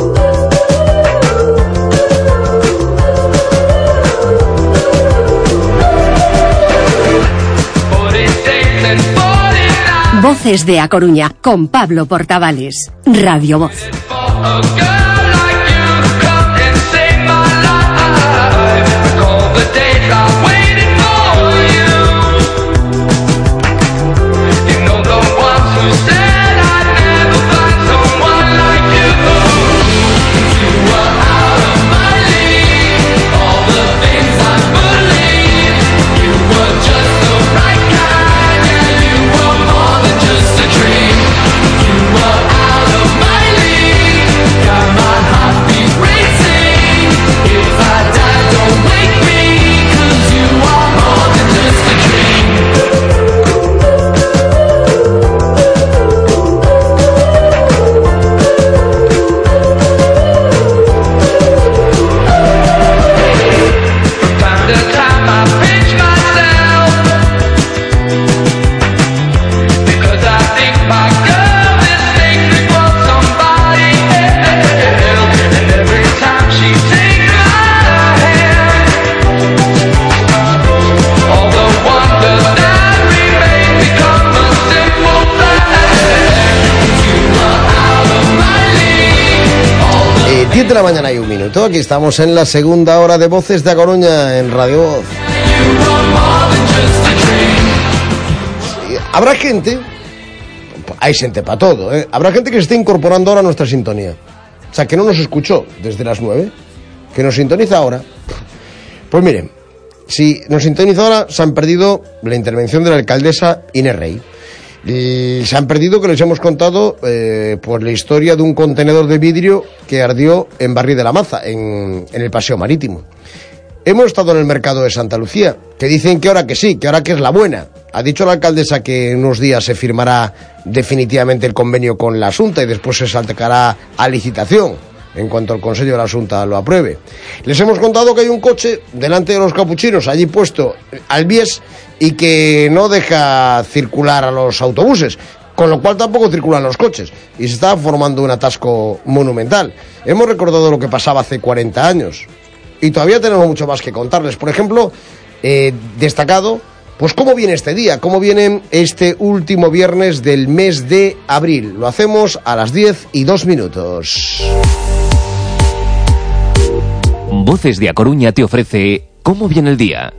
Voces de A Coruña, con Pablo Portavales. Radio Voz. De la mañana y un minuto. Aquí estamos en la segunda hora de Voces de A Coruña en Radio Voz. Sí, habrá gente, hay gente para todo, habrá gente que se está incorporando ahora a nuestra sintonía. O sea, que no nos escuchó desde las 9, que nos sintoniza ahora. Pues miren, si nos sintoniza ahora, se han perdido la intervención de la alcaldesa Inés Rey. Y se han perdido que les hemos contado pues la historia de un contenedor de vidrio que ardió en Barri de la Maza, en el Paseo Marítimo. Hemos estado en el mercado de Santa Lucía, que dicen que ahora que sí, que ahora que es la buena. Ha dicho la alcaldesa que en unos días se firmará definitivamente el convenio con la Xunta y después se sacará a licitación en cuanto el Consejo de la Xunta lo apruebe. Les hemos contado que hay un coche delante de los capuchinos allí puesto al bies y que no deja circular a los autobuses, con lo cual tampoco circulan los coches y se está formando un atasco monumental. Hemos recordado lo que pasaba hace 40 años y todavía tenemos mucho más que contarles. Por ejemplo, destacado, pues cómo viene este día, cómo viene este último viernes del mes de abril. Lo hacemos a las 10:02. Voces de A Coruña te ofrece ¿Cómo viene el día?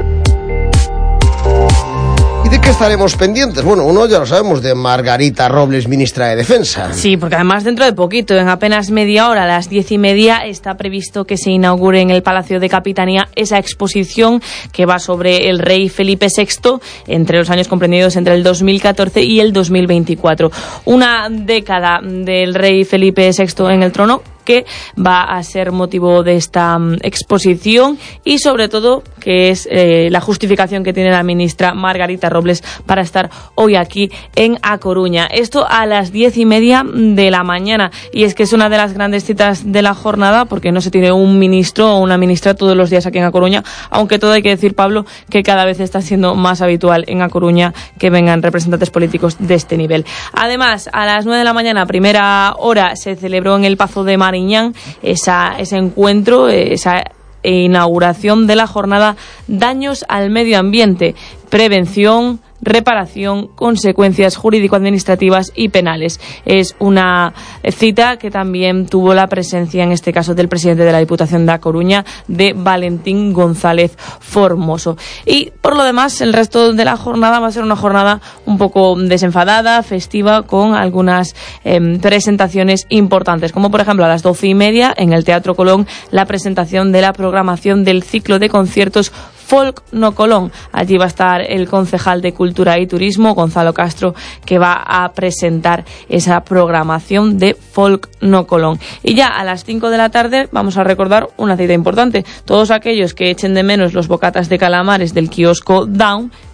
¿Y de qué estaremos pendientes? Bueno, uno ya lo sabemos, de Margarita Robles, ministra de Defensa. Sí, porque además dentro de poquito, en apenas media hora, a las 10:30, está previsto que se inaugure en el Palacio de Capitanía esa exposición que va sobre el rey Felipe VI entre los años comprendidos entre el 2014 y el 2024. Una década del rey Felipe VI en el trono que va a ser motivo de esta exposición y sobre todo que es la justificación que tiene la ministra Margarita Robles para estar hoy aquí en A Coruña. Esto a las 10:30 de la mañana y es que es una de las grandes citas de la jornada porque no se tiene un ministro o una ministra todos los días aquí en A Coruña, aunque todo hay que decir, Pablo, que cada vez está siendo más habitual en A Coruña que vengan representantes políticos de este nivel. Además, a las 9 de la mañana, primera hora, se celebró en el Pazo de Mariñán ese encuentro, esa inauguración de la jornada Daños al Medio Ambiente, Prevención, reparación, consecuencias jurídico-administrativas y penales. Es una cita que también tuvo la presencia, en este caso, del presidente de la Diputación de A Coruña, de Valentín González Formoso. Y, por lo demás, el resto de la jornada va a ser una jornada un poco desenfadada, festiva, con algunas presentaciones importantes, como por ejemplo a las 12:30 en el Teatro Colón, la presentación de la programación del ciclo de conciertos Folk No Colón. Allí va a estar el concejal de Cultura y Turismo, Gonzalo Castro, que va a presentar esa programación de Folk No Colón. Y ya a las 5 de la tarde vamos a recordar una cita importante. Todos aquellos que echen de menos los bocatas de calamares del kiosco Down,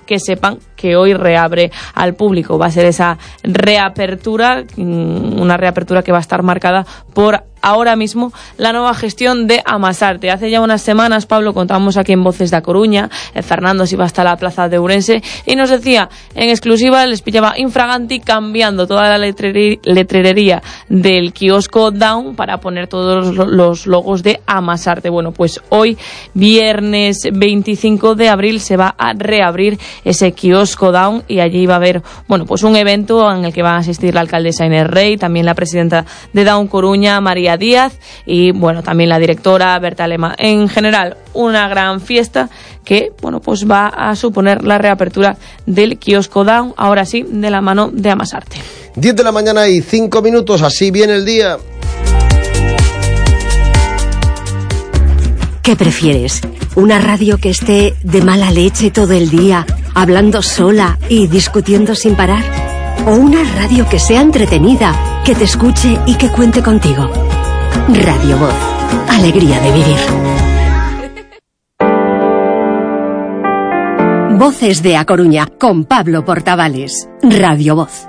que sepan que hoy reabre al público. Va a ser esa reapertura, una reapertura que va a estar marcada por ahora mismo la nueva gestión de Amasarte. Hace ya unas semanas, Pablo, contábamos aquí en Voces de A Coruña, Fernando se iba hasta la plaza de Ourense y nos decía en exclusiva, les pillaba infraganti cambiando toda la letrería del kiosco Down para poner todos los logos de Amasarte. Bueno, pues hoy, viernes 25 de abril, se va a reabrir ese kiosco Down y allí va a haber, bueno, pues un evento en el que van a asistir la alcaldesa Inés Rey, también la presidenta de Down Coruña, María Díaz, y bueno, también la directora Berta Lema. En general, una gran fiesta que, bueno, pues va a suponer la reapertura del kiosco Down, ahora sí, de la mano de Amasarte. 10 de la mañana y 5 minutos, así viene el día. ¿Qué prefieres? ¿Una radio que esté de mala leche todo el día, hablando sola y discutiendo sin parar? ¿O una radio que sea entretenida, que te escuche y que cuente contigo? Radio Voz. Alegría de vivir. Voces de A Coruña, con Pablo Portavales. Radio Voz.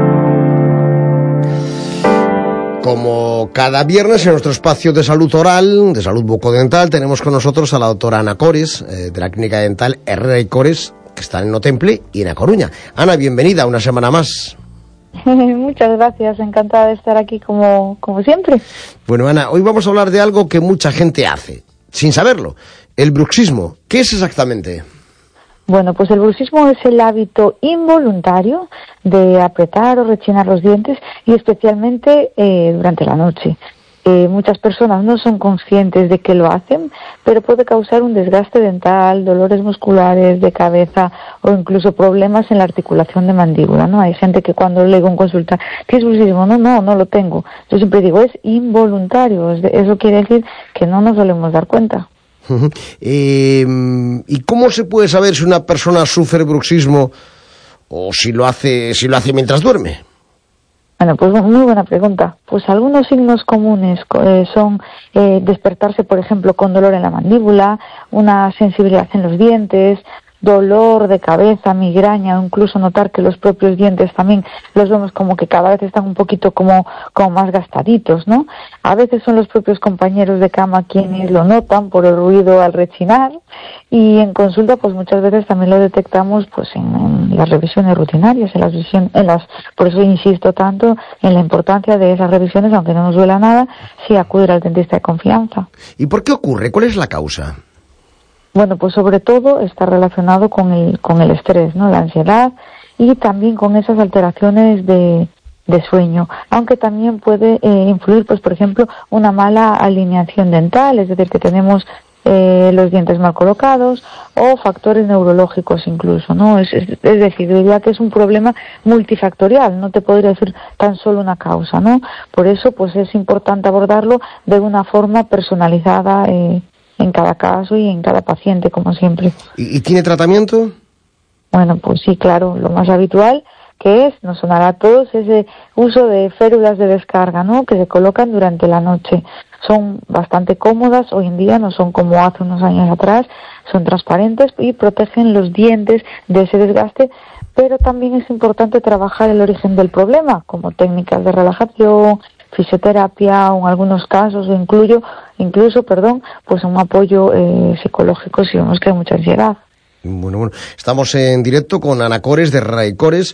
Como cada viernes en nuestro espacio de salud oral, de salud bucodental, tenemos con nosotros a la doctora Ana Cores, de la clínica dental Herrera y Cores, que están en Otemple y en A Coruña. Ana, bienvenida una semana más. Muchas gracias, encantada de estar aquí como siempre. Bueno, Ana, hoy vamos a hablar de algo que mucha gente hace, sin saberlo, el bruxismo. ¿Qué es exactamente? Bueno, pues el bruxismo es el hábito involuntario de apretar o rechinar los dientes y especialmente durante la noche. Muchas personas no son conscientes de que lo hacen, pero puede causar un desgaste dental, dolores musculares de cabeza o incluso problemas en la articulación de mandíbula, ¿no? Hay gente que cuando le digo en consulta, ¿tienes bruxismo? No lo tengo. Yo siempre digo, es involuntario, eso quiere decir que no nos solemos dar cuenta. ¿Y cómo se puede saber si una persona sufre bruxismo o si lo hace mientras duerme? Bueno, pues muy buena pregunta. Pues algunos signos comunes son despertarse, por ejemplo, con dolor en la mandíbula, una sensibilidad en los dientes, dolor de cabeza, migraña, o incluso notar que los propios dientes también los vemos como que cada vez están un poquito como más gastaditos, ¿no? A veces son los propios compañeros de cama quienes lo notan por el ruido al rechinar, y en consulta pues muchas veces también lo detectamos pues en las revisiones rutinarias, por eso insisto tanto en la importancia de esas revisiones, aunque no nos duela nada, si acudir al dentista de confianza. ¿Y por qué ocurre? ¿Cuál es la causa? Bueno, pues sobre todo está relacionado con el estrés, ¿no? La ansiedad y también con esas alteraciones de sueño, aunque también puede influir, pues por ejemplo, una mala alineación dental, es decir, que tenemos los dientes mal colocados, o factores neurológicos incluso, ¿no? Es decir, diría que es un problema multifactorial, no te podría decir tan solo una causa, ¿no? Por eso, pues es importante abordarlo de una forma personalizada en cada caso y en cada paciente, como siempre. ¿Y tiene tratamiento? Bueno, pues sí, claro, lo más habitual que nos sonará a todos, ese uso de férulas de descarga, ¿no?, que se colocan durante la noche. Son bastante cómodas, hoy en día no son como hace unos años atrás, son transparentes y protegen los dientes de ese desgaste, pero también es importante trabajar el origen del problema, como técnicas de relajación, fisioterapia, o en algunos casos incluso, pues un apoyo psicológico si vemos que hay mucha ansiedad. Bueno, estamos en directo con Ana Cores de Herrera y Cores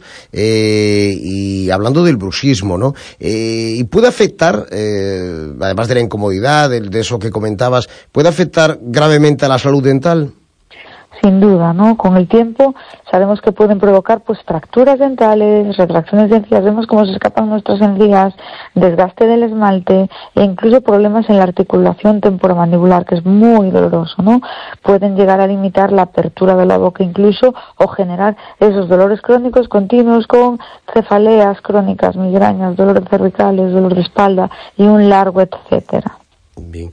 y hablando del bruxismo, ¿no? Y puede afectar, además de la incomodidad, de eso que comentabas, ¿puede afectar gravemente a la salud dental? Sin duda, ¿no? Con el tiempo sabemos que pueden provocar pues fracturas dentales, retracciones de encías, vemos cómo se escapan nuestras encías, desgaste del esmalte e incluso problemas en la articulación temporomandibular, que es muy doloroso, ¿no? Pueden llegar a limitar la apertura de la boca incluso o generar esos dolores crónicos continuos con cefaleas crónicas, migrañas, dolores cervicales, dolor de espalda y un largo etcétera. Bien.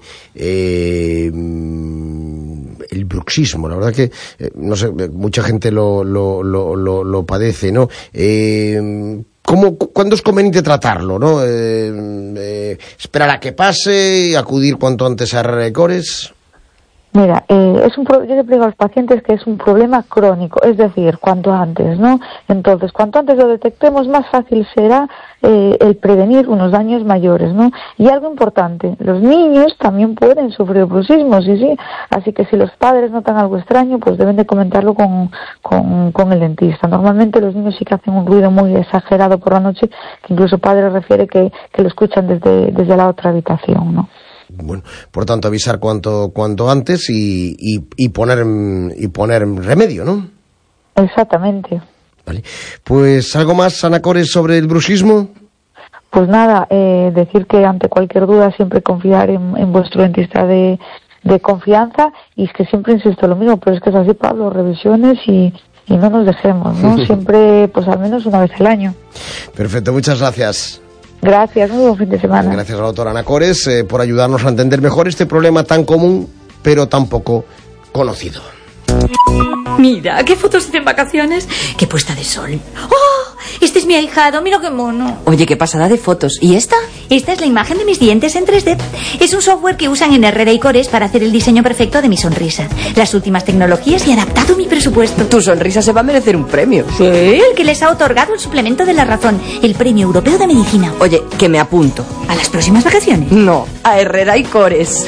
El bruxismo, la verdad que no sé, mucha gente lo padece, ¿no? ¿Cuándo es conveniente tratarlo, no? ¿Esperar a que pase y acudir cuanto antes a Herrera y Cores? Mira, yo siempre digo a los pacientes que es un problema crónico, es decir, cuanto antes, ¿no? Entonces, cuanto antes lo detectemos, más fácil será el prevenir unos daños mayores, ¿no? Y algo importante, los niños también pueden sufrir bruxismo, sí, así que si los padres notan algo extraño, pues deben de comentarlo con el dentista. Normalmente los niños sí que hacen un ruido muy exagerado por la noche, que incluso el padre refiere que lo escuchan desde la otra habitación, ¿no? Bueno, por tanto, avisar cuanto antes y poner remedio, ¿no? Exactamente. Vale. Pues, ¿algo más, Ana Cores, sobre el bruxismo? Pues nada, decir que ante cualquier duda siempre confiar en vuestro dentista de confianza, y es que siempre insisto lo mismo, pero es que es así, Pablo, revisiones y no nos dejemos, ¿no? Siempre, pues al menos una vez al año. Perfecto, muchas gracias. Gracias, muy buen fin de semana. Gracias a la doctora Ana Cores por ayudarnos a entender mejor este problema tan común, pero tan poco conocido. Mira, qué fotos hacen vacaciones. Qué puesta de sol. ¡Oh! Este es mi ahijado, mira qué mono. Oye, qué pasada de fotos. ¿Y esta? Esta es la imagen de mis dientes en 3D. Es un software que usan en Herrera y Cores para hacer el diseño perfecto de mi sonrisa. Las últimas tecnologías y adaptado mi presupuesto. Tu sonrisa se va a merecer un premio. Sí, el que les ha otorgado el suplemento de la razón, el Premio Europeo de Medicina. Oye, que me apunto. ¿A las próximas vacaciones? No, a Herrera y Cores.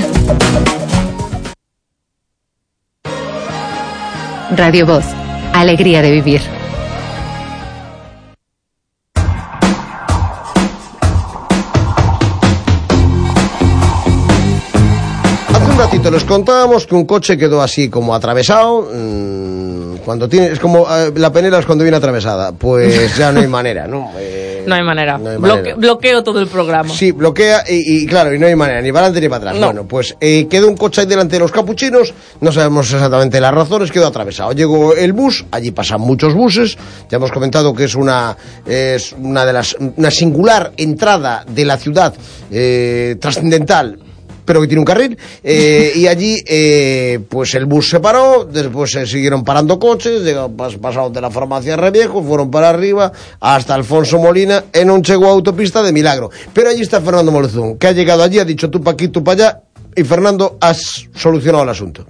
Radio Voz, alegría de vivir. Hace un ratito les contábamos que un coche quedó así como atravesado. Cuando tiene, es como la Penelas cuando viene atravesada, pues ya no hay manera, ¿no? No hay manera. No hay manera. Bloqueo todo el programa. Sí, bloquea y claro, y no hay manera, ni para adelante ni para atrás. No. Bueno, pues quedó un coche ahí delante de los capuchinos, no sabemos exactamente las razones, quedó atravesado. Llegó el bus, allí pasan muchos buses, ya hemos comentado que es una singular entrada de la ciudad trascendental, pero que tiene un carril, y allí pues el bus se paró, después se siguieron parando coches, pasaron de la farmacia Reviejo, fueron para arriba hasta Alfonso Molina, en un chegou a autopista de milagro. Pero allí está Fernando Molezún, que ha llegado allí, ha dicho tú pa' aquí, tú pa' allá, y Fernando, has solucionado el asunto.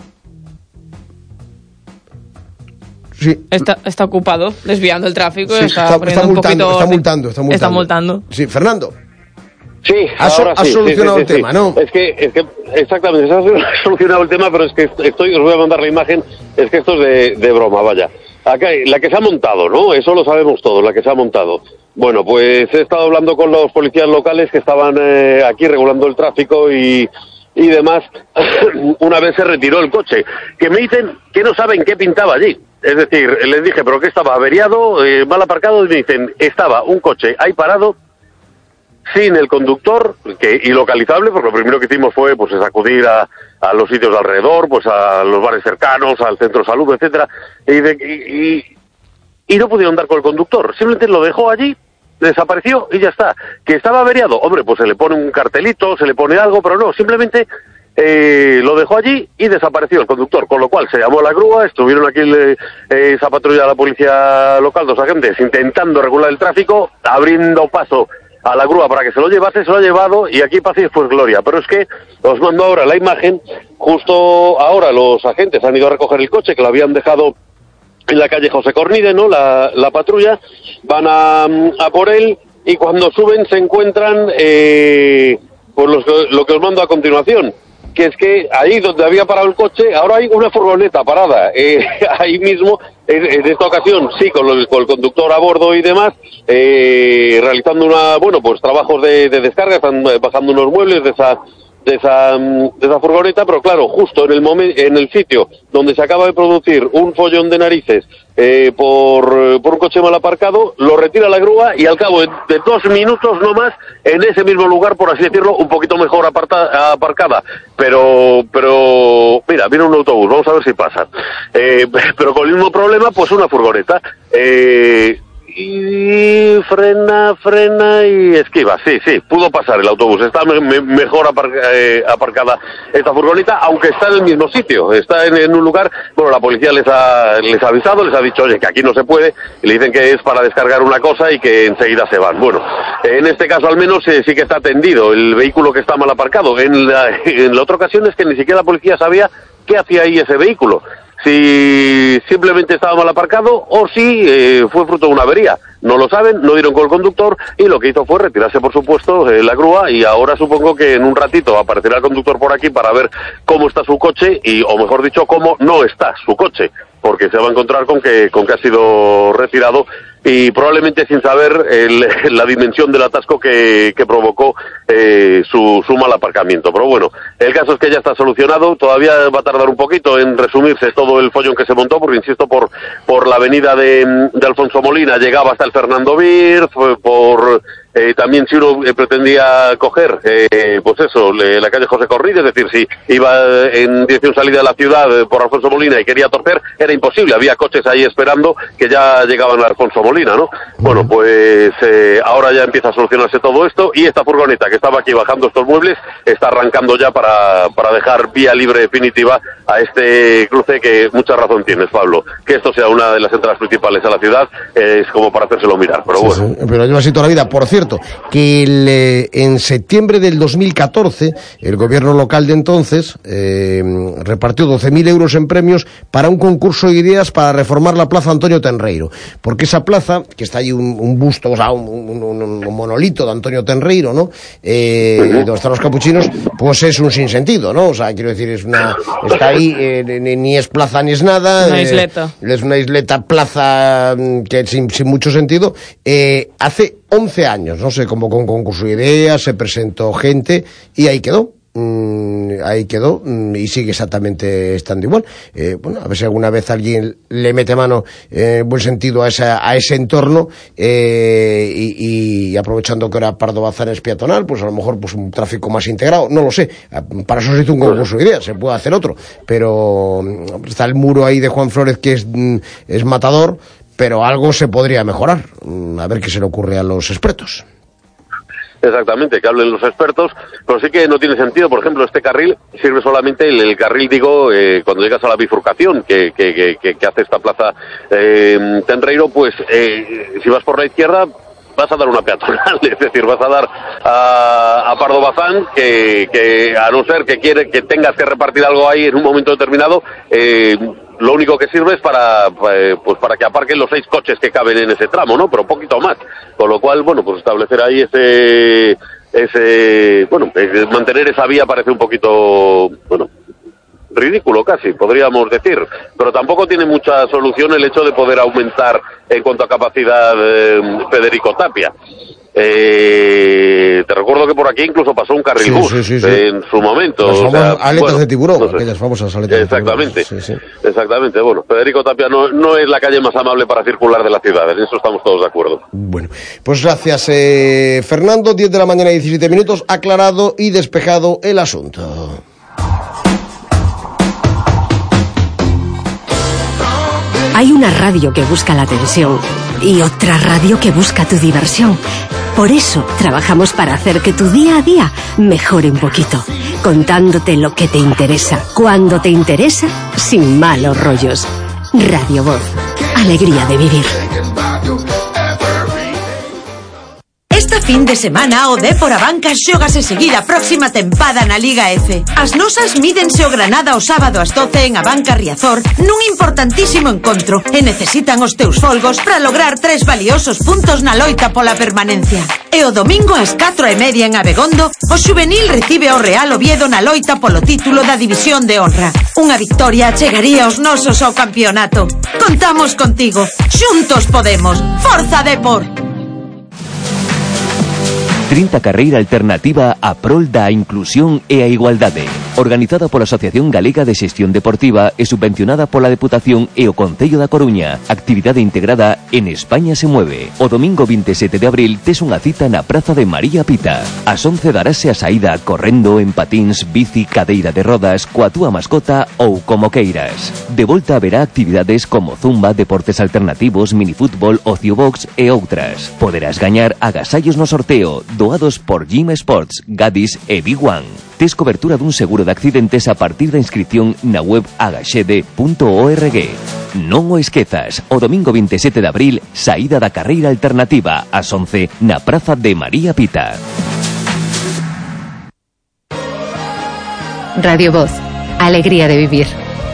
Sí. Está ocupado, desviando el tráfico, Sí, está multando. Sí, Fernando. Sí, has solucionado el tema, ¿no? Es que exactamente, se ha solucionado el tema, pero es que os voy a mandar la imagen, es que esto es de broma, vaya. Acá, la que se ha montado, ¿no? Eso lo sabemos todos, la que se ha montado. Bueno, pues he estado hablando con los policías locales que estaban aquí regulando el tráfico y demás. Una vez se retiró el coche, que me dicen que no saben qué pintaba allí. Es decir, les dije, ¿pero qué estaba? ¿Averiado? ¿Mal aparcado? Y me dicen, estaba un coche ahí parado, sin el conductor, y localizable, porque lo primero que hicimos fue pues acudir a los sitios de alrededor, pues a los bares cercanos, al centro de salud, etcétera, y no pudieron dar con el conductor, simplemente lo dejó allí, desapareció y ya está. ¿Que estaba averiado? Hombre, pues se le pone un cartelito, se le pone algo, pero no, simplemente lo dejó allí y desapareció el conductor, con lo cual se llamó a la grúa, estuvieron aquí esa patrulla de la policía local, 2 agentes, intentando regular el tráfico, abriendo paso a la grúa para que se lo llevase, se lo ha llevado y aquí paz y después gloria. Pero es que os mando ahora la imagen, justo ahora los agentes han ido a recoger el coche que lo habían dejado en la calle José Cornide, ¿no? La patrulla, van a por él y cuando suben se encuentran pues lo que os mando a continuación, que es que ahí donde había parado el coche, ahora hay una furgoneta parada, ahí mismo, en esta ocasión sí, con el conductor a bordo y demás, realizando pues trabajos de descarga, están bajando unos muebles de esa furgoneta, pero claro, justo en el sitio donde se acaba de producir un follón de narices por un coche mal aparcado, lo retira la grúa y al cabo de 2 minutos no más, en ese mismo lugar, por así decirlo, un poquito mejor aparcada, pero mira, viene un autobús, vamos a ver si pasa, pero con el mismo problema, pues una furgoneta, y frena y esquiva, sí, pudo pasar el autobús, está mejor aparcada esta furgoneta, aunque está en el mismo sitio, está en un lugar, bueno, la policía les ha avisado, les ha dicho, oye, que aquí no se puede, y le dicen que es para descargar una cosa y que enseguida se van. Bueno, en este caso al menos sí que está atendido el vehículo que está mal aparcado, en la otra ocasión es que ni siquiera la policía sabía qué hacía ahí ese vehículo. Si simplemente estaba mal aparcado o si fue fruto de una avería. No lo saben, no dieron con el conductor y lo que hizo fue retirarse, por supuesto, la grúa, y ahora supongo que en un ratito aparecerá el conductor por aquí para ver cómo está su coche y, o mejor dicho, cómo no está su coche, porque se va a encontrar con que ha sido retirado y probablemente sin saber la dimensión del atasco que provocó su mal aparcamiento. Pero bueno, el caso es que ya está solucionado. Todavía va a tardar un poquito en resumirse todo el follón que se montó, porque insisto, por la avenida de Alfonso Molina llegaba hasta el Fernando Vir, también si uno pretendía coger, pues eso, la calle José Corrilla, es decir, si iba en dirección salida de la ciudad por Alfonso Molina y quería torcer, era imposible, había coches ahí esperando que ya llegaban a Alfonso Molina, ¿no? Bueno, pues ahora ya empieza a solucionarse todo esto y esta furgoneta que estaba aquí bajando estos muebles está arrancando ya para dejar vía libre definitiva a este cruce, que mucha razón tienes, Pablo, que esto sea una de las entradas principales a la ciudad es como para hacérselo mirar, pero bueno. Sí, pero lleva así toda la vida. Por cierto, que en septiembre del 2014 el gobierno local de entonces repartió 12.000 euros en premios para un concurso de ideas para reformar la plaza Antonio Tenreiro, porque esa plaza, que está ahí un busto, o sea, un monolito de Antonio Tenreiro, ¿no? Donde están los capuchinos, pues es un sinsentido, ¿no? O sea, quiero decir, está ahí, ni es plaza ni es nada. Una isleta. Es una isleta plaza que sin mucho sentido. Hace 11 años, no sé, como con concurso de ideas, se presentó gente y ahí quedó. Y sigue exactamente estando igual. Bueno, a ver si alguna vez alguien le mete mano en buen sentido a ese entorno, y aprovechando que ahora Pardo Bazán es peatonal, pues a lo mejor pues un tráfico más integrado, no lo sé. Para eso se hizo un concurso de ideas, se puede hacer otro, pero está el muro ahí de Juan Flórez que es matador, pero algo se podría mejorar. A ver qué se le ocurre a los expertos. Exactamente, que hablen los expertos, pero sí que no tiene sentido. Por ejemplo, este carril sirve solamente, el carril, digo, cuando llegas a la bifurcación que hace esta plaza Tenreiro, pues si vas por la izquierda vas a dar una peatonal, es decir, vas a dar a Pardo Bazán, que a no ser que tengas que repartir algo ahí en un momento determinado, lo único que sirve es para que aparquen los 6 coches que caben en ese tramo, ¿no? Pero poquito más. Con lo cual, bueno, pues establecer ahí mantener esa vía parece un poquito, bueno, ridículo casi, podríamos decir. Pero tampoco tiene mucha solución el hecho de poder aumentar en cuanto a capacidad Federico Tapia. Te recuerdo que por aquí incluso pasó un carril bus en su momento. Las famosas aletas de tiburón, no sé. Aquellas famosas aletas Exactamente, de tiburón. Sí. Exactamente. Bueno, Federico Tapia no es la calle más amable para circular de la ciudad, en eso estamos todos de acuerdo. Bueno, pues gracias, Fernando. 10 de la mañana, 17 minutos, aclarado y despejado el asunto. Hay una radio que busca la atención y otra radio que busca tu diversión. Por eso trabajamos para hacer que tu día a día mejore un poquito, contándote lo que te interesa, cuando te interesa, sin malos rollos. Radio Voz, alegría de vivir. Esta fin de semana o Dépor Abanca xógase seguir a próxima tempada na Liga F. As nosas mídense o Granada o sábado ás 12 en Abanca Riazor nun importantísimo encontro e necesitan os teus folgos para lograr 3 valiosos puntos na loita pola permanencia. E o domingo ás 4:30 en Abegondo o xuvenil recibe ao Real Oviedo na loita polo título da División de Honra. Unha victoria chegaría aos nosos ao campeonato. Contamos contigo. Xuntos podemos. Forza Dépor! 30 carreira alternativa a prol da inclusión e a igualdade. Organizada pola Asociación Galega de Xestión Deportiva e subvencionada pola Deputación e o Concello da Coruña. Actividade integrada en España se mueve. O domingo 27 de abril tes unha cita na Praza de María Pita. Ás 11 darase a saída correndo, en patins, bici, cadeira de rodas, coa túa mascota ou como queiras. De volta haberá actividades como zumba, deportes alternativos, minifútbol, ocio box e outras. Poderás gañar agasallos no sorteo, doados por Gym Sports, Gadis e Big One. Tes cobertura dun seguro de accidentes a partir da inscripción na web agaxede.org. Non o esquezas, o domingo 27 de abril, saída da carreira alternativa ás 11 na Praza de María Pita. Radio Voz, Alegría de vivir.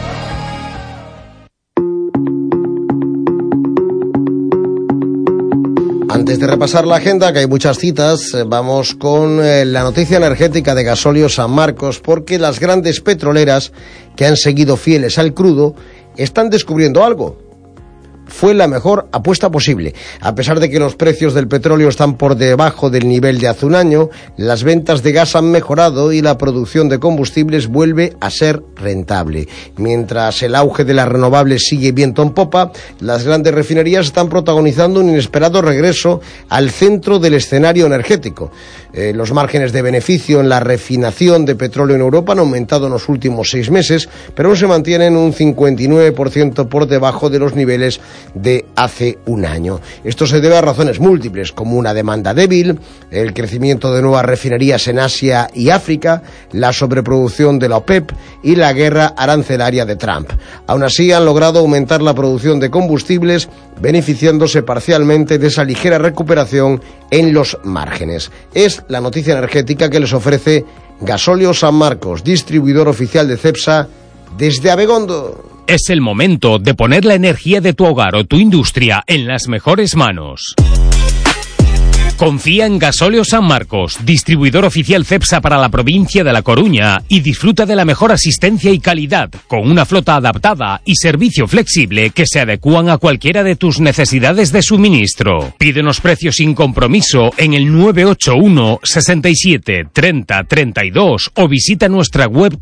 Antes de repasar la agenda, que hay muchas citas, vamos con la noticia energética de Gasóleo San Marcos, porque las grandes petroleras que han seguido fieles al crudo están descubriendo algo. Fue la mejor apuesta posible. A pesar de que los precios del petróleo están por debajo del nivel de hace un año, las ventas de gas han mejorado y la producción de combustibles vuelve a ser rentable. Mientras el auge de las renovables sigue viento en popa, las grandes refinerías están protagonizando un inesperado regreso al centro del escenario energético. Los márgenes de beneficio en la refinación de petróleo en Europa han aumentado en los últimos 6 meses, pero se mantienen un 59% por debajo de los niveles de hace un año. Esto se debe a razones múltiples, como una demanda débil, el crecimiento de nuevas refinerías en Asia y África, la sobreproducción de la OPEP y la guerra arancelaria de Trump. Aún así, han logrado aumentar la producción de combustibles, beneficiándose parcialmente de esa ligera recuperación en los márgenes. Es la noticia energética que les ofrece Gasóleo San Marcos, distribuidor oficial de Cepsa desde Abegondo. Es el momento de poner la energía de tu hogar o tu industria en las mejores manos. Confía en Gasóleo San Marcos, distribuidor oficial Cepsa para la provincia de La Coruña, y disfruta de la mejor asistencia y calidad, con una flota adaptada y servicio flexible que se adecúan a cualquiera de tus necesidades de suministro. Pídenos precios sin compromiso en el 981 67 30 32 o visita nuestra web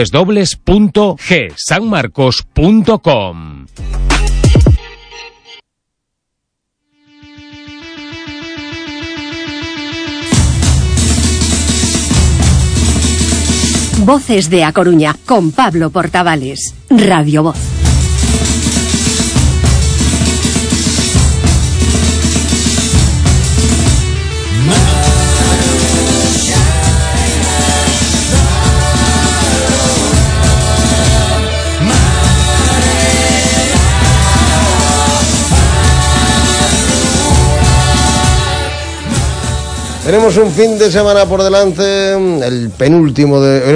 www.gsanmarcos.com. Voces de A Coruña, con Pablo Portavales. Radio Voz. Tenemos un fin de semana por delante, el penúltimo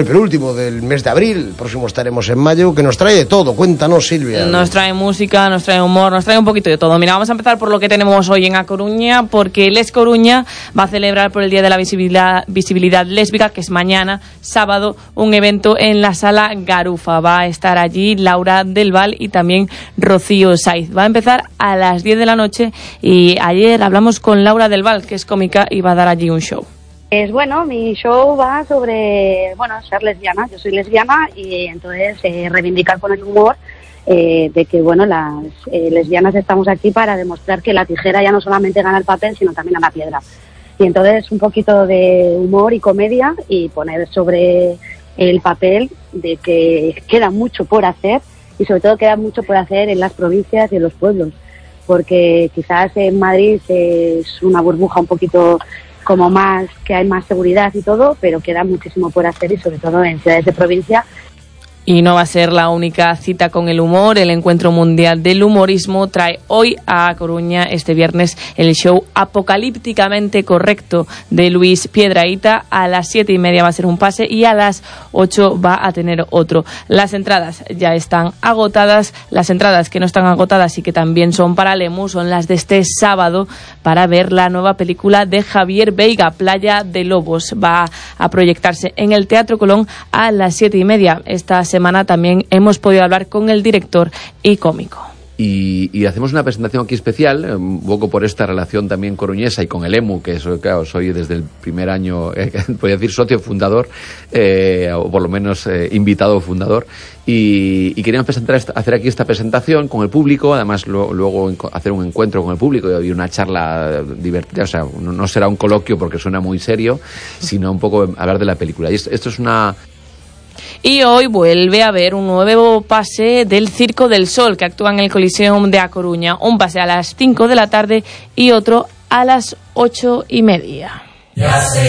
del mes de abril. El próximo estaremos en mayo, que nos trae de todo. Cuéntanos, Silvia. Nos trae música, nos trae humor, nos trae un poquito de todo. Mira, vamos a empezar por lo que tenemos hoy en A Coruña, porque Les Coruña va a celebrar por el Día de la Visibilidad Lésbica, que es mañana, sábado, un evento en la Sala Garufa. Va a estar allí Laura del Val y también Rocío Saiz. Va a empezar a las 10 de la noche y ayer hablamos con Laura del Val, que es cómica, y va a dar allí un show. Bueno, mi show va sobre, ser lesbiana. Yo soy lesbiana y entonces reivindicar con el humor de que, las lesbianas estamos aquí para demostrar que la tijera ya no solamente gana el papel, sino también a la piedra. Y entonces un poquito de humor y comedia y poner sobre el papel de que queda mucho por hacer y sobre todo queda mucho por hacer en las provincias y en los pueblos, porque quizás en Madrid es una burbuja un poquito como más, que hay más seguridad y todo, pero queda muchísimo por hacer y sobre todo en ciudades de provincia. Y no va a ser la única cita con el humor. El Encuentro Mundial del Humorismo trae hoy a Coruña, este viernes, el show Apocalípticamente Correcto de Luis Piedrahita. A las 7:30 va a ser un pase y a las 8 va a tener otro. Las entradas ya están agotadas. Las entradas que no están agotadas y que también son para Lemus son las de este sábado para ver la nueva película de Javier Veiga, Playa de Lobos. Va a proyectarse en el Teatro Colón a las 7:30. Esta semana también hemos podido hablar con el director y cómico. Y hacemos una presentación aquí especial, un poco por esta relación también coruñesa y con el EMU, que soy desde el primer año, podría decir socio fundador, o por lo menos invitado fundador, y queríamos hacer aquí esta presentación con el público, además luego hacer un encuentro con el público y una charla divertida, o sea, no será un coloquio porque suena muy serio, sino un poco hablar de la película. Y esto es una... Y hoy vuelve a haber un nuevo pase del Circo del Sol, que actúa en el Coliseum de A Coruña. Un pase a las 5 de la tarde y otro a las 8:30. Ya se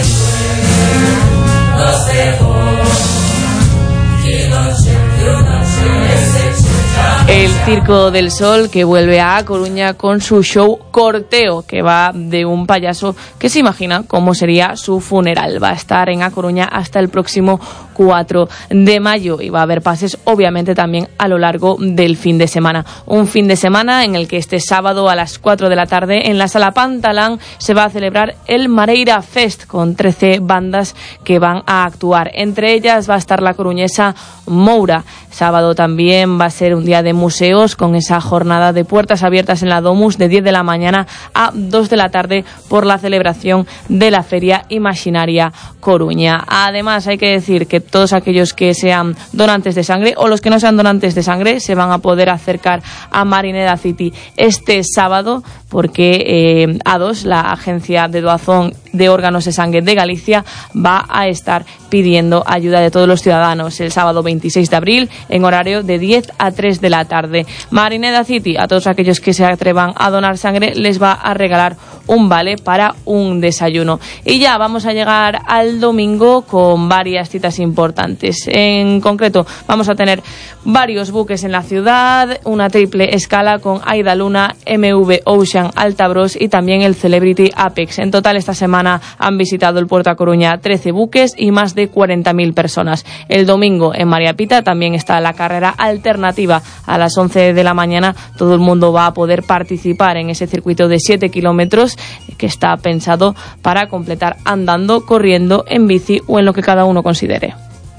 fue, nos dejó, que noche, el Circo del Sol, que vuelve a Coruña con su show Corteo, que va de un payaso que se imagina cómo sería su funeral. Va a estar en A Coruña hasta el próximo 4 de mayo y va a haber pases obviamente también a lo largo del fin de semana. Un fin de semana en el que este sábado a las 4 de la tarde en la Sala Pantalán se va a celebrar el Mareira Fest con 13 bandas que van a actuar. Entre ellas va a estar la coruñesa Moura. Sábado también va a ser un día de museos con esa jornada de puertas abiertas en la Domus de 10 de la mañana a 2 de la tarde por la celebración de la Feria Imaginaria Coruña. Además, hay que decir que todos aquellos que sean donantes de sangre o los que no sean donantes de sangre se van a poder acercar a Marineda City este sábado, porque A2, la agencia de doazón de órganos de sangre de Galicia, va a estar pidiendo ayuda de todos los ciudadanos el sábado 26 de abril en horario de 10 a 3 de la tarde. Marineda City, a todos aquellos que se atrevan a donar sangre, les va a regalar un vale para un desayuno. Y ya vamos a llegar al domingo con varias citas importantes. En concreto, vamos a tener varios buques en la ciudad, una triple escala con Aida Luna, MV Ocean Altabros y también el Celebrity Apex. En total, esta semana han visitado el puerto a Coruña 13 buques y más de 40.000 personas. El domingo en María Pita también está la carrera alternativa. A las 11 de la mañana todo el mundo va a poder participar en ese circuito de 7 kilómetros que está pensado para completar andando, corriendo, en bici o en lo que cada uno considere.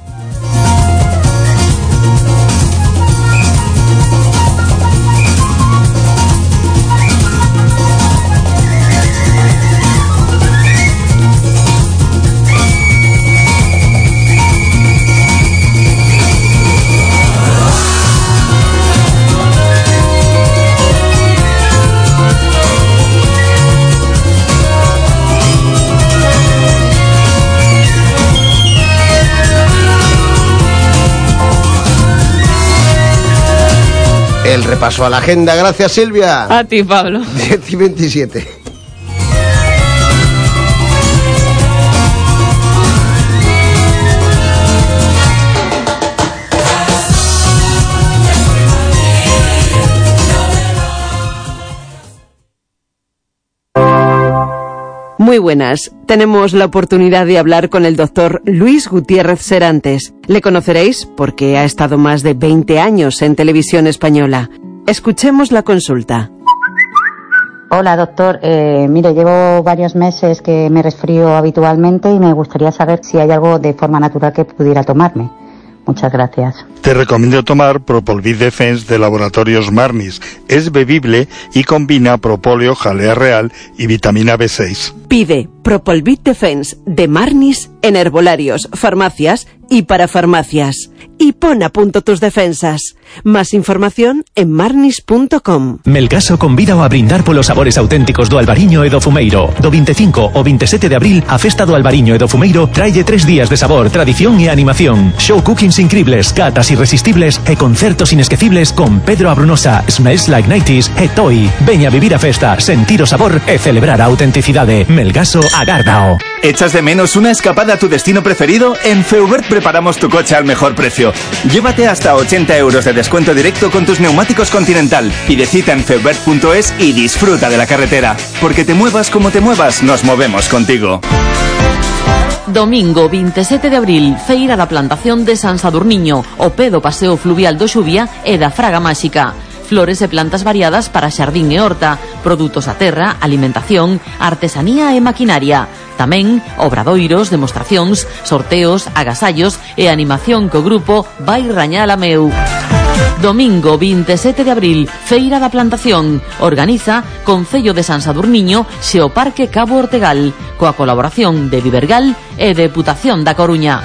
El repaso a la agenda. Gracias, Silvia. A ti, Pablo. 10:27. Muy buenas. Tenemos la oportunidad de hablar con el doctor Luis Gutiérrez Serantes. Le conoceréis porque ha estado más de 20 años en Televisión Española. Escuchemos la consulta. Hola, doctor. Mire, llevo varios meses que me resfrío habitualmente y me gustaría saber si hay algo de forma natural que pudiera tomarme. Muchas gracias. Te recomiendo tomar Propolvid Defense de Laboratorios Marnis. Es bebible y combina propóleo, jalea real y vitamina B6. Pide Propolvid Defense de Marnis en herbolarios, farmacias y para farmacias. Y pon a punto tus defensas. Más información en marnis.com. Melgaso convida a brindar polos sabores auténticos do Albariño e do Fumeiro. Do 25 ao 27 de abril, a festa do Albariño e do Fumeiro traille 3 días de sabor, tradición e animación. Show cookings increíbles, catas irresistibles e concertos inesquecibles con Pedro Abrunosa, Smells Like 90s e Toy. Veña a vivir a festa, sentir o sabor e celebrar a autenticidade. Melgaso agárdao. ¿Echas de menos una escapada a tu destino preferido? En Feubert preparamos tu coche al mejor precio. Llévate hasta 80 euros de descuento directo con tus neumáticos Continental. Pide cita en feubert.es y disfruta de la carretera. Porque te muevas como te muevas, nos movemos contigo. Domingo 27 de abril, feira da plantación de San Sadurniño, o pé do paseo fluvial do Xuvia e da Fraga Máxica. Flores e plantas variadas para xardín e horta, produtos a terra, alimentación, artesanía e maquinaria. Tamén obradoiros, demostracións, sorteos, agasallos e animación co grupo Vai Rañal a Meu. Domingo 27 de abril, Feira da Plantación. Organiza Concello de San Sadurniño e o Parque Cabo Ortegal, coa colaboración de Vivergal e Deputación da Coruña.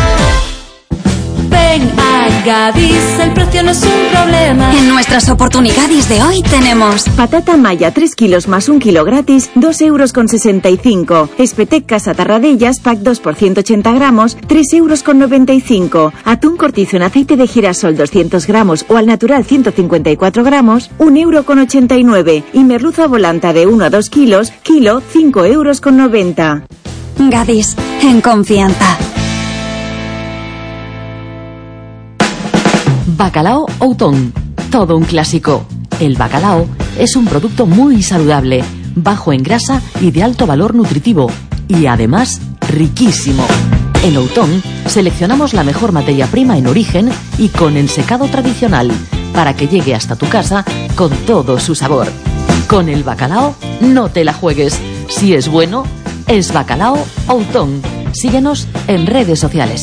Ven a Gadis, el precio no es un problema. En nuestras oportunidades de hoy tenemos patata maya 3 kilos más 1 kilo gratis, 2,65 €. Espetec Casa Tarradellas, pack 2 por 180 gramos, 3,95 €. Atún cortizo en aceite de girasol 200 gramos o al natural 154 gramos, 1,89 €. Y merluza volanta de 1 a 2 kilos, kilo 5,90 €. Gadis, en confianza. Bacalao Outón. todo un clásico. El bacalao es un producto muy saludable, bajo en grasa y de alto valor nutritivo, y además riquísimo. En Outón seleccionamos la mejor materia prima en origen y con ensecado tradicional, para que llegue hasta tu casa con todo su sabor. Con el bacalao no te la juegues. Si es bueno, es bacalao Outón. Síguenos en redes sociales.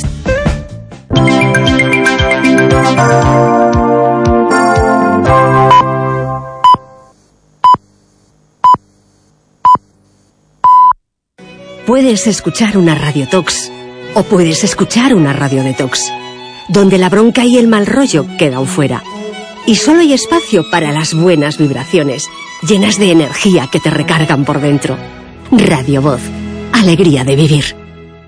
Puedes escuchar una radiotox o puedes escuchar una radiodetox, donde la bronca y el mal rollo quedan fuera. Y solo hay espacio para las buenas vibraciones, llenas de energía que te recargan por dentro. Radio Voz, alegría de vivir.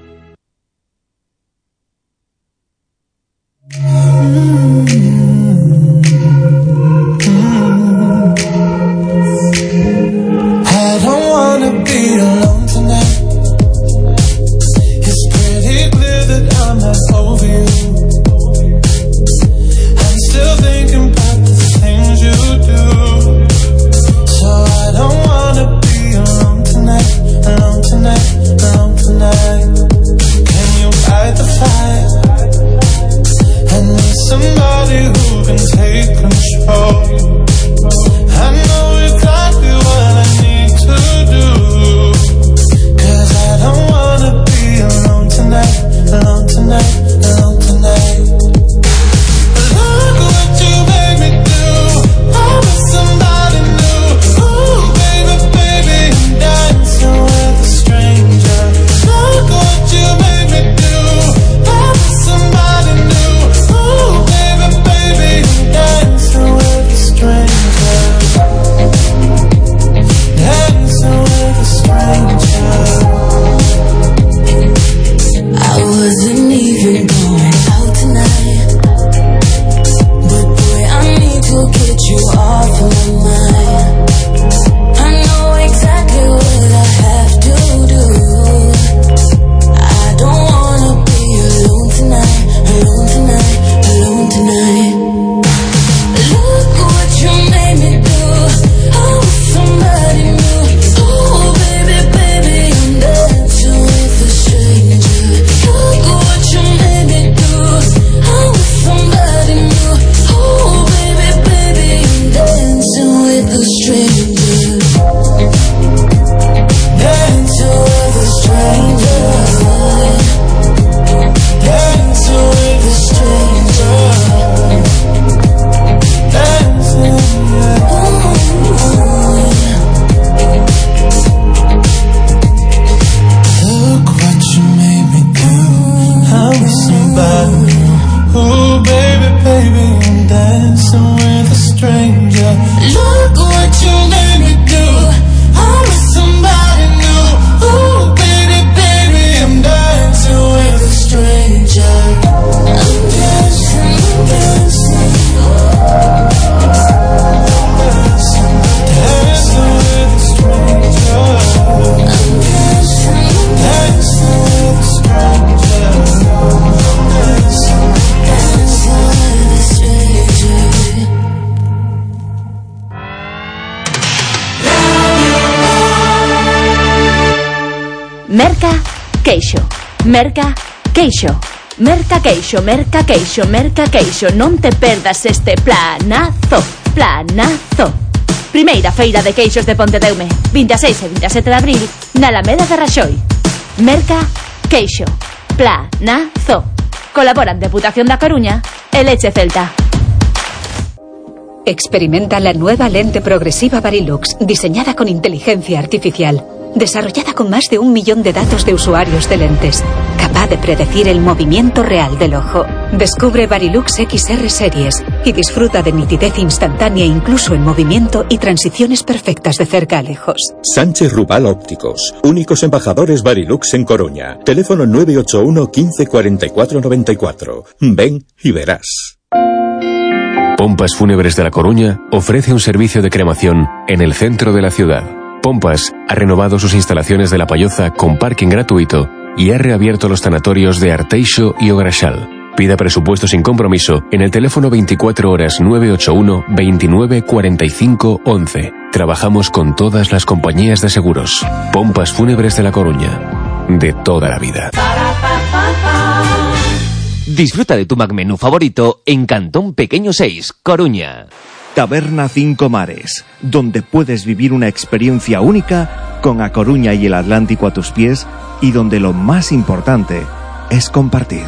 Merca Queixo. Merca Queixo. Merca Queixo, Merca Queixo, Merca Queixo. Non te perdas este planazo. Planazo. Primeira feira de queixos de Pontedeume, 26 e 27 de abril, na Alameda de Raxoi. Merca Queixo. Planazo. Colaboran Deputación da Coruña e Leche Celta. Experimenta la nueva lente progresiva Varilux, diseñada con inteligencia artificial, desarrollada con más de 1 millón de datos de usuarios de lentes, capaz de predecir el movimiento real del ojo. Descubre Varilux XR Series y disfruta de nitidez instantánea incluso en movimiento y transiciones perfectas de cerca a lejos. Sánchez Rubal Ópticos, únicos embajadores Varilux en Coruña. Teléfono 981 15 44 94. Ven y verás. Pompas Fúnebres de La Coruña ofrece un servicio de cremación en el centro de la ciudad. Pompas ha renovado sus instalaciones de La Palloza con parking gratuito y ha reabierto los tanatorios de Arteixo y Ograxal. Pida presupuesto sin compromiso en el teléfono 24 horas 981 29 45 11. Trabajamos con todas las compañías de seguros. Pompas Fúnebres de La Coruña. De toda la vida. Disfruta de tu McMenú favorito en Cantón Pequeño 6, Coruña. Taberna Cinco Mares, donde puedes vivir una experiencia única con A Coruña y el Atlántico a tus pies y donde lo más importante es compartir.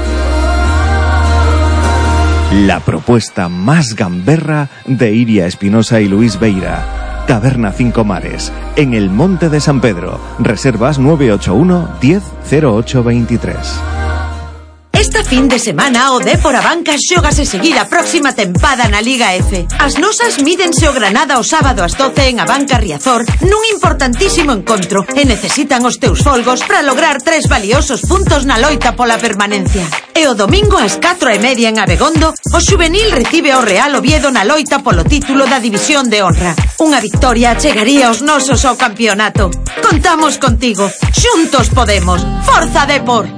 La propuesta más gamberra de Iria Espinosa y Luis Beira. Taberna Cinco Mares, en el Monte de San Pedro. Reservas 981 10 08 23. Esta fin de semana o Dépor Abancas xógase seguir a próxima tempada na Liga F. As nosas mídense o Granada o sábado ás 12 en Abanca Riazor nun importantísimo encontro e necesitan os teus folgos para lograr 3 valiosos puntos na loita pola permanencia. E o domingo ás 4:30 en Abegondo, o xuvenil recibe o Real Oviedo na loita polo título da División de Honra. Unha victoria chegaría aos nosos ao campeonato. Contamos contigo. Xuntos podemos. Forza Dépor!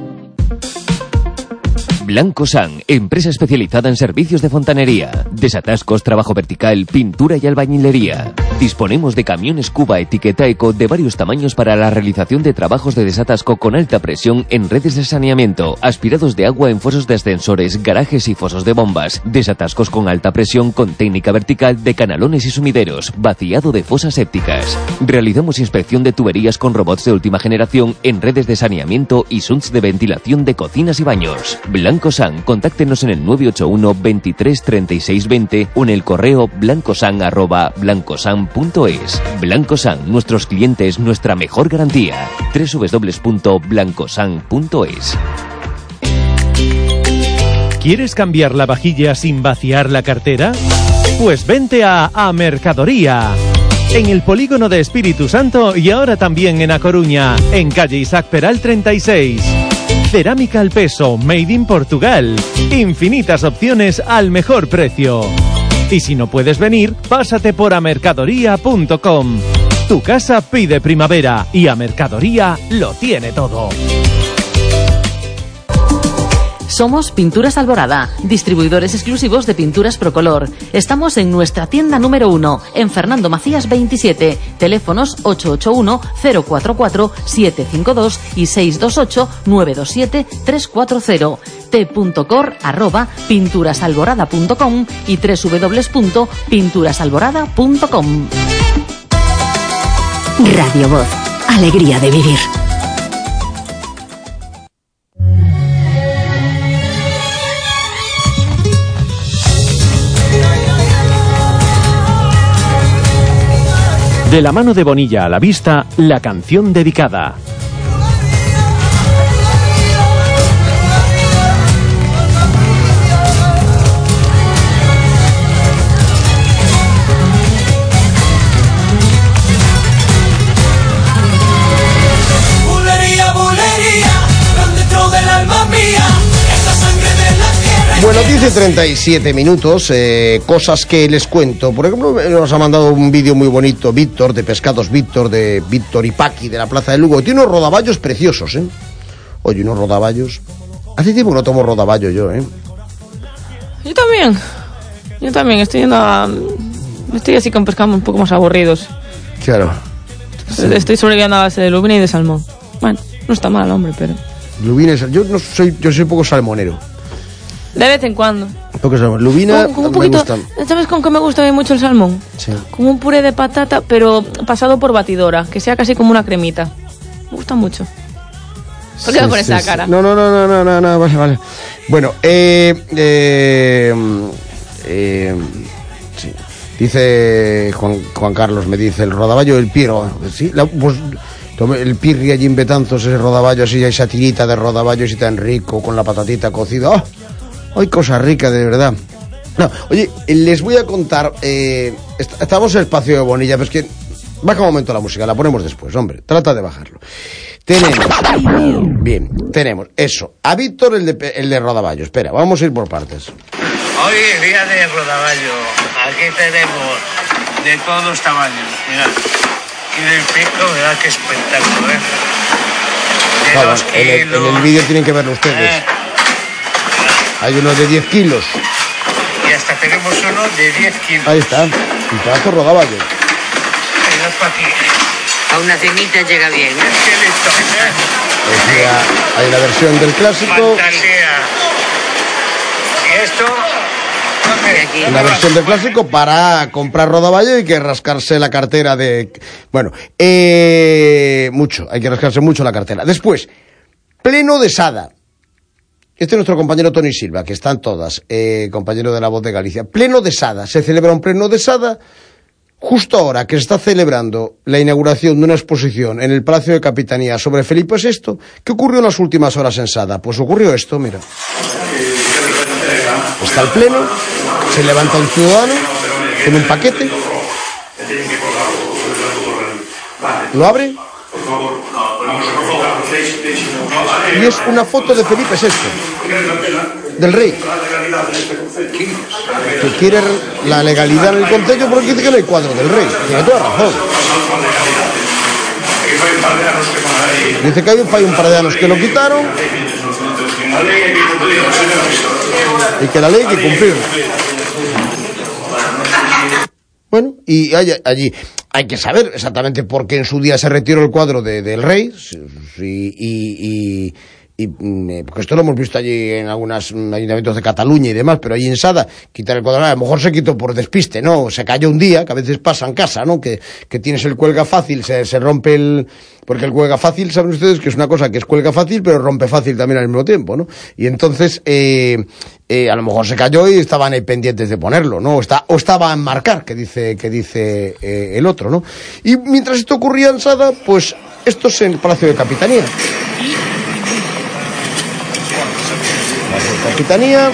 Blanco San, empresa especializada en servicios de fontanería, desatascos, trabajo vertical, pintura y albañilería. Disponemos de camiones Cuba etiqueta eco de varios tamaños para la realización de trabajos de desatasco con alta presión en redes de saneamiento, aspirados de agua en fosos de ascensores, garajes y fosos de bombas, desatascos con alta presión con técnica vertical de canalones y sumideros, vaciado de fosas sépticas. Realizamos inspección de tuberías con robots de última generación en redes de saneamiento y sunts de ventilación de cocinas y baños. Blanco San, contáctenos en el 981 23 36 20 o en el correo blancosan@blancosan.es. Blanco San, nuestros clientes, nuestra mejor garantía. www.blancosan.es. ¿Quieres cambiar la vajilla sin vaciar la cartera? Pues vente a Mercadoría. En el polígono de Espíritu Santo y ahora también en A Coruña, en calle Isaac Peral 36. Cerámica al peso, made in Portugal. Infinitas opciones al mejor precio. Y si no puedes venir, pásate por amercadoría.com. Tu casa pide primavera y A Mercadoría lo tiene todo. Somos Pinturas Alborada, distribuidores exclusivos de pinturas Procolor. Estamos en nuestra tienda número 1, en Fernando Macías 27, teléfonos 881-044-752 y 628-927-340, t.cor@pinturasalborada.com y www.pinturasalborada.com. Radio Voz, alegría de vivir. De la mano de Bonilla a la vista, la canción dedicada. Bulería, bulería, dentro del alma mía, esa sangre de la tierra. Bueno, 10:37 minutos, cosas que les cuento. Por ejemplo, nos ha mandado un vídeo muy bonito Víctor, de Pescados Víctor, de Víctor y Paqui, de la Plaza de Lugo. Tiene unos rodaballos preciosos, ¿eh? Oye, unos rodaballos. Hace tiempo no tomo rodaballo yo, ¿eh? Yo también estoy así con pescados un poco más aburridos. Claro. Sí. Estoy sobreviviendo a base de lubina y de salmón. Bueno, no está mal, hombre, pero... Lubina, yo soy poco salmonero. De vez en cuando. Poco salmón. Lubina con un poquito, me gusta. ¿Sabes con qué me gusta bien mucho el salmón? Sí. Con un puré de patata, pero pasado por batidora, que sea casi como una cremita. Me gusta mucho. ¿Por qué me pones esa cara? No, vale. Bueno, sí. Dice Juan Carlos, me dice el rodaballo del Piero. Sí, pues tomé el pirri allí en Betanzos, ese rodaballo así, esa tirita de rodaballo así tan rico, con la patatita cocida. ¡Oh! Hay cosas ricas, de verdad. No, oye, les voy a contar. Estamos en el espacio de Bonilla, pero es que baja un momento la música, la ponemos después, hombre. Trata de bajarlo. Tenemos eso. A Víctor, el de rodaballo. Espera, vamos a ir por partes. Hoy es día de rodaballo. Aquí tenemos de todos tamaños. Mirad. Y del pico, mirad qué espectáculo, ¿eh? De Claro, 2 kilos. en el vídeo tienen que verlo ustedes. Hay uno de 10 kilos. Y hasta tenemos uno de 10 kilos. Ahí está, un pedazo rodaballo. Venga, para aquí. A una cenita llega bien, ¿eh? Qué listo, Hay la versión del clásico. Fantasía. Y esto... La versión del clásico para comprar rodaballo hay que rascarse la cartera de... Bueno, mucho, hay que rascarse mucho la cartera. Después, pleno de Sada. Este es nuestro compañero Tony Silva, que están todas, compañero de La Voz de Galicia. Pleno de Sada, se celebra un pleno de Sada justo ahora que se está celebrando la inauguración de una exposición en el Palacio de Capitanía sobre Felipe VI. ¿Qué ocurrió en las últimas horas en Sada? Pues ocurrió esto, mira. Está el pleno, se levanta un ciudadano con un paquete, lo abre y es una foto de Felipe VI, del rey, que quiere la legalidad en el concello porque dice que no hay cuadro del rey. Tiene toda razón. Dice que hay un par de años que lo quitaron y que la ley hay que cumplir. Bueno, y allí hay que saber exactamente por qué en su día se retiró el cuadro del rey porque esto lo hemos visto allí en algunos ayuntamientos de Cataluña y demás, pero allí en Sada quitar el cuadro, a lo mejor se quitó por despiste, ¿no? Se cayó un día, que a veces pasa en casa, ¿no? Que tienes el cuelga fácil, se rompe el... Porque el cuelga fácil, saben ustedes que es una cosa que es cuelga fácil, pero rompe fácil también al mismo tiempo, ¿no? Y entonces, a lo mejor se cayó y estaban ahí pendientes de ponerlo, ¿no? O estaba en marcar, que dice el otro, ¿no? Y mientras esto ocurría en Sada, pues esto es en el Palacio de Capitanía. Capitanía,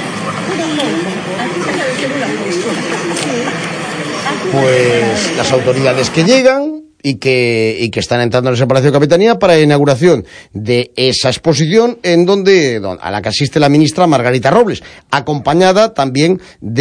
pues las autoridades que llegan y que están entrando en ese Palacio de Capitanía para la inauguración de esa exposición a la que asiste la ministra Margarita Robles, acompañada también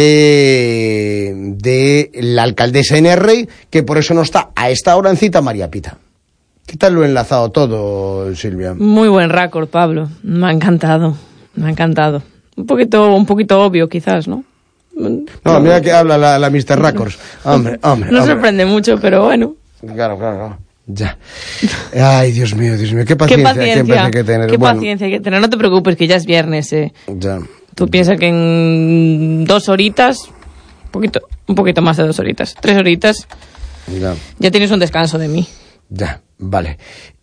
de la alcaldesa Inés Rey, que por eso no está a esta hora en cita María Pita. ¿Qué tal lo he enlazado todo, Silvia? Muy buen récord, Pablo. Me ha encantado. Un poquito obvio, quizás, ¿no? No, mira que habla la Mr. Records. Hombre. No sorprende mucho, pero bueno. Claro. Ya. Ay, Dios mío, qué paciencia hay que tener. Qué paciencia hay que tener. No te preocupes, que ya es viernes, Ya. Tú piensas que en 2 horitas, un poquito más de 2 horitas, 3 horitas, ya tienes un descanso de mí. Ya, vale.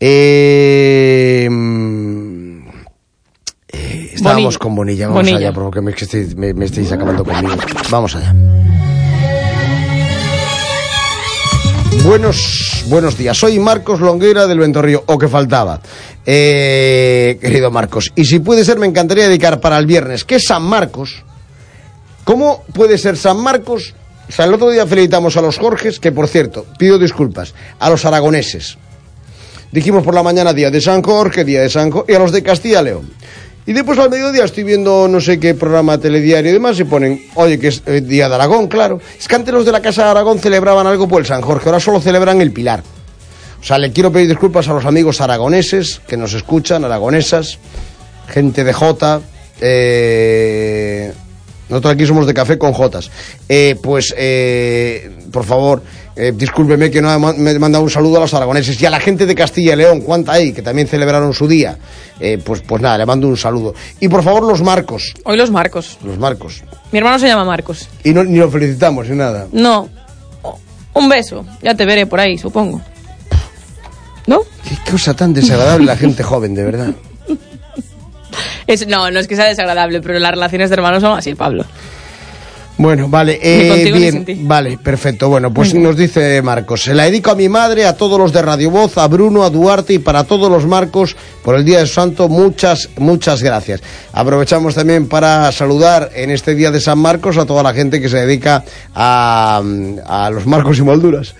Estábamos con Bonilla, vamos allá, porque me estáis acabando conmigo. Vamos allá. Buenos días, soy Marcos Longueira del Ventorrillo, o que faltaba, querido Marcos. Y si puede ser, me encantaría dedicar para el viernes, que es San Marcos. ¿Cómo puede ser San Marcos? O sea, el otro día felicitamos a los Jorges, que por cierto, pido disculpas, a los aragoneses. Dijimos por la mañana día de San Jorge, y a los de Castilla y León. Y después al mediodía estoy viendo no sé qué programa telediario y demás y ponen, oye, que es Día de Aragón, claro. Es que antes los de la Casa de Aragón celebraban algo por el San Jorge, ahora solo celebran el Pilar. O sea, le quiero pedir disculpas a los amigos aragoneses que nos escuchan, aragonesas, gente de Jota. Nosotros aquí somos de café con Jotas. Por favor, discúlpeme que no me he mandado un saludo a los aragoneses y a la gente de Castilla y León, ¿cuánta hay? Que también celebraron su día. Pues nada, le mando un saludo. Y por favor, los Marcos. Hoy los Marcos. Los Marcos. Mi hermano se llama Marcos. Y ni lo felicitamos ni nada. No. Un beso. Ya te veré por ahí, supongo. ¿No? Qué cosa tan desagradable la gente joven, de verdad. No es que sea desagradable, pero las relaciones de hermanos son así, Pablo. Bueno, vale, bien, vale, perfecto. Bueno, pues nos dice Marcos, se la dedico a mi madre, a todos los de Radio Voz, a Bruno, a Duarte y para todos los Marcos por el Día del Santo, muchas gracias. Aprovechamos también para saludar en este Día de San Marcos a toda la gente que se dedica a los Marcos y molduras.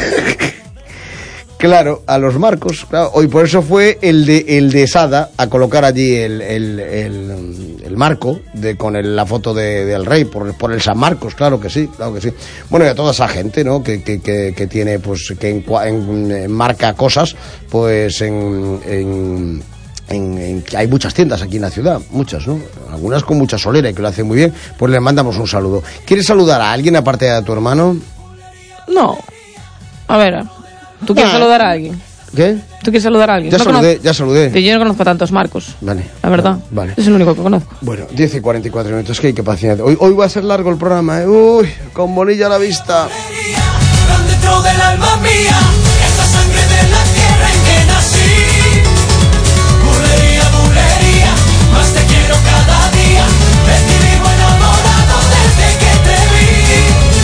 Claro, a los Marcos, claro. Hoy por eso fue el de Sada a colocar allí el marco con la foto del rey por el San Marcos, claro que sí. Bueno, y a toda esa gente, ¿no? Que tiene, pues, que marca cosas, pues en hay muchas tiendas aquí en la ciudad, muchas, ¿no? Algunas con mucha solera y que lo hacen muy bien, pues le mandamos un saludo. ¿Quieres saludar a alguien aparte de a tu hermano? No. A ver, ¿tú quieres saludar a alguien? ¿Qué? ¿Tú quieres saludar a alguien? Ya saludé. Yo no conozco a tantos Marcos. Vale. La verdad. Vale. Es el único que conozco. Bueno, 10:44 minutos, que hay que paciencia. Hoy va a ser largo el programa, ¿eh? Uy, con Bonilla a la vista. Dentro del alma mía, esa sangre de la tierra en que nací. Bulería, bulería, más te quiero cada día. De ti vivo enamorado desde que te vi.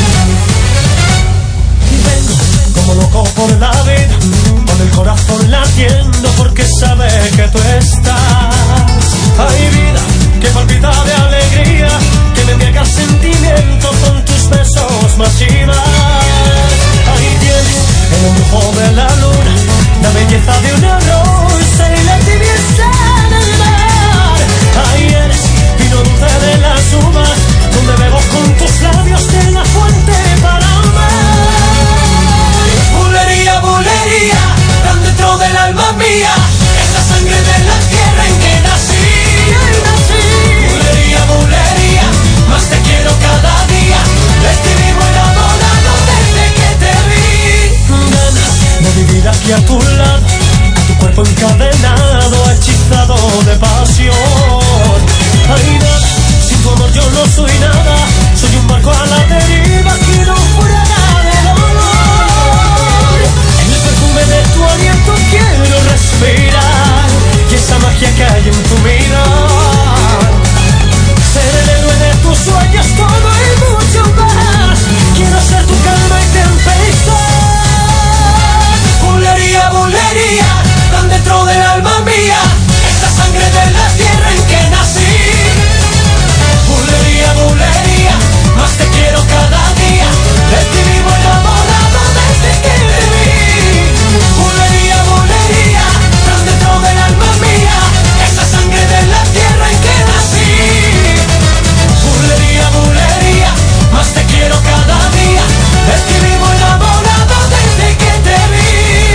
Y vengo como loco por la vida, con el corazón latiendo porque sabe que tú estás. Hay vida que palpita de alegría, que me embriaga el sentimiento con tus besos más y más. Ahí tienes el embrujo de la luna, la belleza de una rosa y la tibieza del mar. Ahí eres vino dulce de las uvas, donde bebo con tus labios de la fuente para amar. Bulería, bulería, tan dentro del alma mía, es la sangre de la tierra en que nací. Bulería, bulería, más te quiero cada día, de ti vivo enamorado desde que te vi. De vivir aquí a tu lado, tu cuerpo encadenado, hechizado de pasión. Ay, nada, sin tu amor yo no soy nada, soy un barco a la deriva que no fuera de dolor. En el perfume de tu aliento quiero respirar, y esa magia que hay en tu mirar. Ser el héroe de tus sueños, todo y mucho más. Quiero ser tu calma y tempestad. Bulería, bulería, tan dentro del alma mía, es la sangre de la tierra en que nací. Bulería, bulería, más te quiero cada día, de ti vivo enamorado desde que te vi. Bulería, bulería, tan dentro del alma mía, es la sangre de la tierra en que nací. Bulería, bulería, más te quiero cada día, de ti vivo enamorado desde que te vi.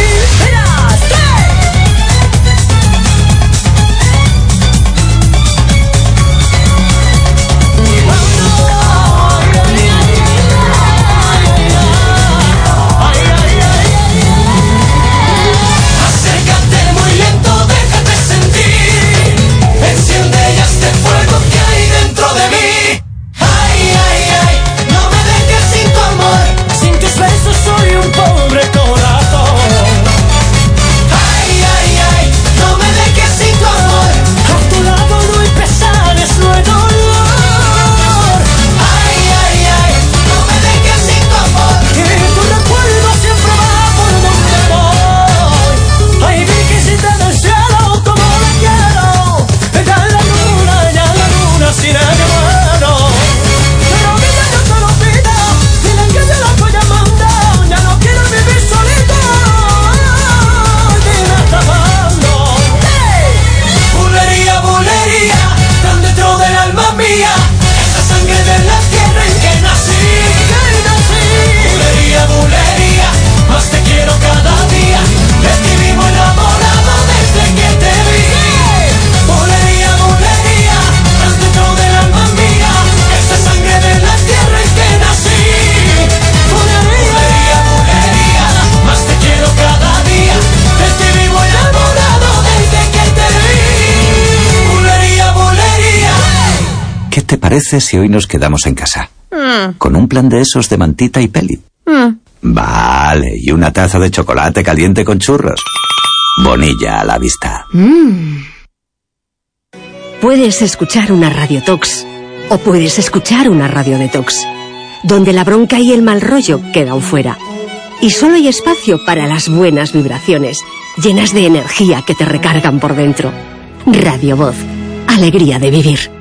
Acércate muy lento, déjate sentir, enciende ya este fuego que hay dentro de mí. Ay, ay, ay, no me dejes sin tu amor, sin tus besos soy un pobre corazón. Ay, ay, ay, no me dejes sin tu amor, a tu lado no hay pesares, no hay dolor. Ay, ay, ay, no me dejes sin tu amor, que tu recuerdo siempre va por donde voy. Ay, virgencita del cielo, como la quiero, ya la luna sin el muero. Pero mira, yo te lo pido, dile que yo la estoy llamando, ya no quiero vivir solito, dime hasta cuándo. Bulería, bulería, tan dentro del alma mía, es la sangre de la tierra en que nací. Bulería, bulería, más te quiero cada día, de ti vivo enamorado desde que te vi. Bulería, bulería, tan dentro del alma mía, es la sangre de la tierra en que nací. Bulería, bulería, más te quiero cada día, de ti vivo enamorado desde que te vi. Bulería, bulería. ¿Qué te parece si hoy nos quedamos en casa? Con un plan de esos de mantita y peli. Vale, y una taza de chocolate caliente con churros. Bonilla a la vista. Puedes escuchar una Radio Tox o puedes escuchar una Radio Detox, donde la bronca y el mal rollo quedan fuera. Y solo hay espacio para las buenas vibraciones, llenas de energía que te recargan por dentro. Radio Voz, alegría de vivir.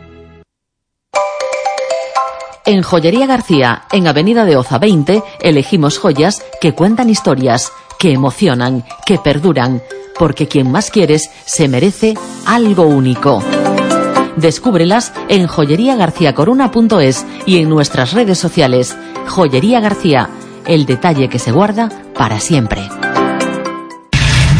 En Joyería García, en Avenida de Oza 20, elegimos joyas que cuentan historias, que emocionan, que perduran, porque quien más quieres se merece algo único. Descúbrelas en joyeriagarciacoruna.es y en nuestras redes sociales. Joyería García, el detalle que se guarda para siempre.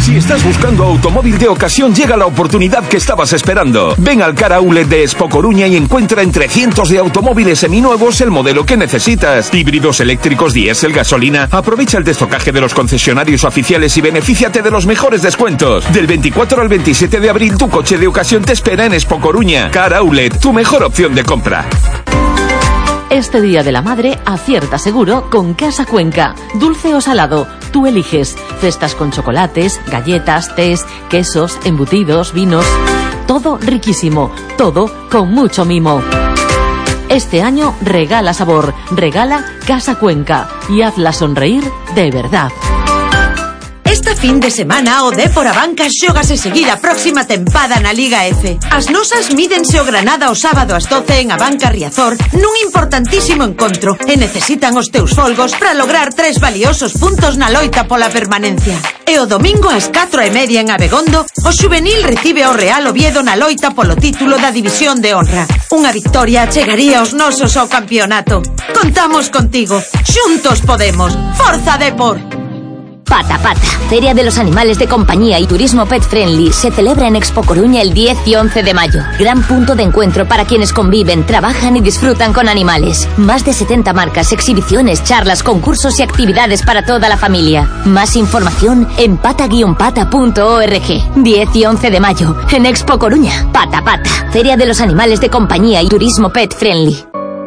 Si estás buscando automóvil de ocasión, llega la oportunidad que estabas esperando. Ven al Car Outlet de Expo Coruña y encuentra entre cientos de automóviles seminuevos el modelo que necesitas. Híbridos, eléctricos, diésel, gasolina. Aprovecha el destocaje de los concesionarios oficiales y benefíciate de los mejores descuentos. Del 24 al 27 de abril, tu coche de ocasión te espera en Expo Coruña. Car Outlet, tu mejor opción de compra. Este Día de la Madre acierta seguro con Casa Cuenca. Dulce o salado, tú eliges. Cestas con chocolates, galletas, tés, quesos, embutidos, vinos. Todo riquísimo, todo con mucho mimo. Este año regala sabor, regala Casa Cuenca y hazla sonreír de verdad. Esta fin de semana o Dépor Abanca xógase seguir a próxima tempada na Liga F. As nosas mídense o Granada o sábado ás 12 en Abanca Riazor nun importantísimo encontro e necesitan os teus folgos para lograr 3 valiosos puntos na loita pola permanencia. E o domingo ás 4:30 en Abegondo, o xuvenil recibe ao Real Oviedo na loita polo título da División de Honra. Unha victoria chegaría aos nosos ao campeonato. Contamos contigo. Xuntos podemos. Forza Dépor! Pata Pata, Feria de los Animales de Compañía y Turismo Pet Friendly, se celebra en Expo Coruña el 10 y 11 de mayo. Gran punto de encuentro para quienes conviven, trabajan y disfrutan con animales. Más de 70 marcas, exhibiciones, charlas, concursos y actividades para toda la familia. Más información en pata-pata.org. 10 y 11 de mayo, en Expo Coruña. Pata Pata, Feria de los Animales de Compañía y Turismo Pet Friendly.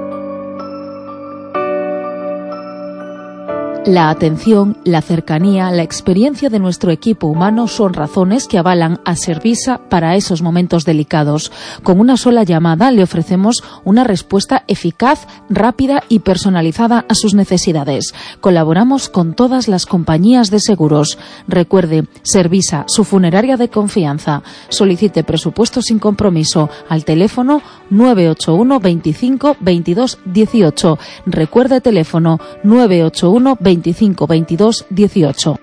La atención, la cercanía, la experiencia de nuestro equipo humano son razones que avalan a Servisa para esos momentos delicados. Con una sola llamada le ofrecemos una respuesta eficaz, rápida y personalizada a sus necesidades. Colaboramos con todas las compañías de seguros. Recuerde, Servisa, su funeraria de confianza. Solicite presupuesto sin compromiso al teléfono 981 25 22 18. Recuerde teléfono 981 25 22 18.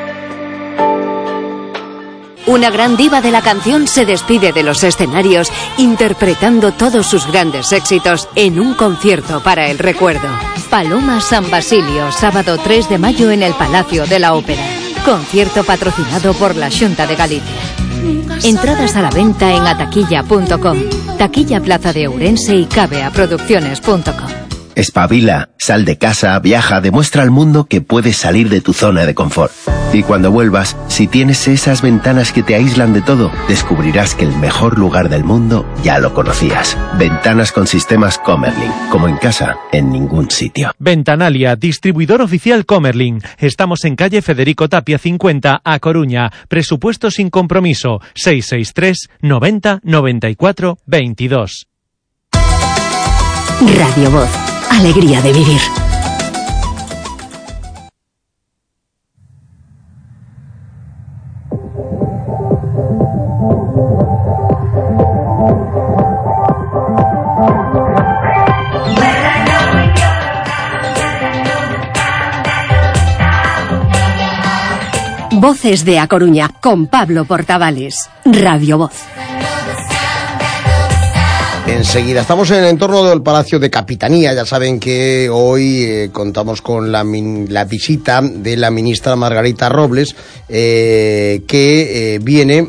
Una gran diva de la canción se despide de los escenarios interpretando todos sus grandes éxitos en un concierto para el recuerdo. Paloma San Basilio, sábado 3 de mayo en el Palacio de la Ópera. Concierto patrocinado por la Xunta de Galicia. Entradas a la venta en ataquilla.com, Taquilla Plaza de Ourense y cabeaproducciones.com. Espabila, sal de casa, viaja, demuestra al mundo que puedes salir de tu zona de confort. Y cuando vuelvas, si tienes esas ventanas que te aíslan de todo, descubrirás que el mejor lugar del mundo ya lo conocías. Ventanas con sistemas Comerlin, como en casa, en ningún sitio. Ventanalia, distribuidor oficial Comerlin. Estamos en calle Federico Tapia 50, A Coruña. Presupuesto sin compromiso, 663 90 94 22. Radio Voz. Alegría de vivir. Voces de A Coruña con Pablo Portavales. Radio Voz. Enseguida, estamos en el entorno del Palacio de Capitanía. Ya saben que hoy contamos con la visita de la ministra Margarita Robles, que viene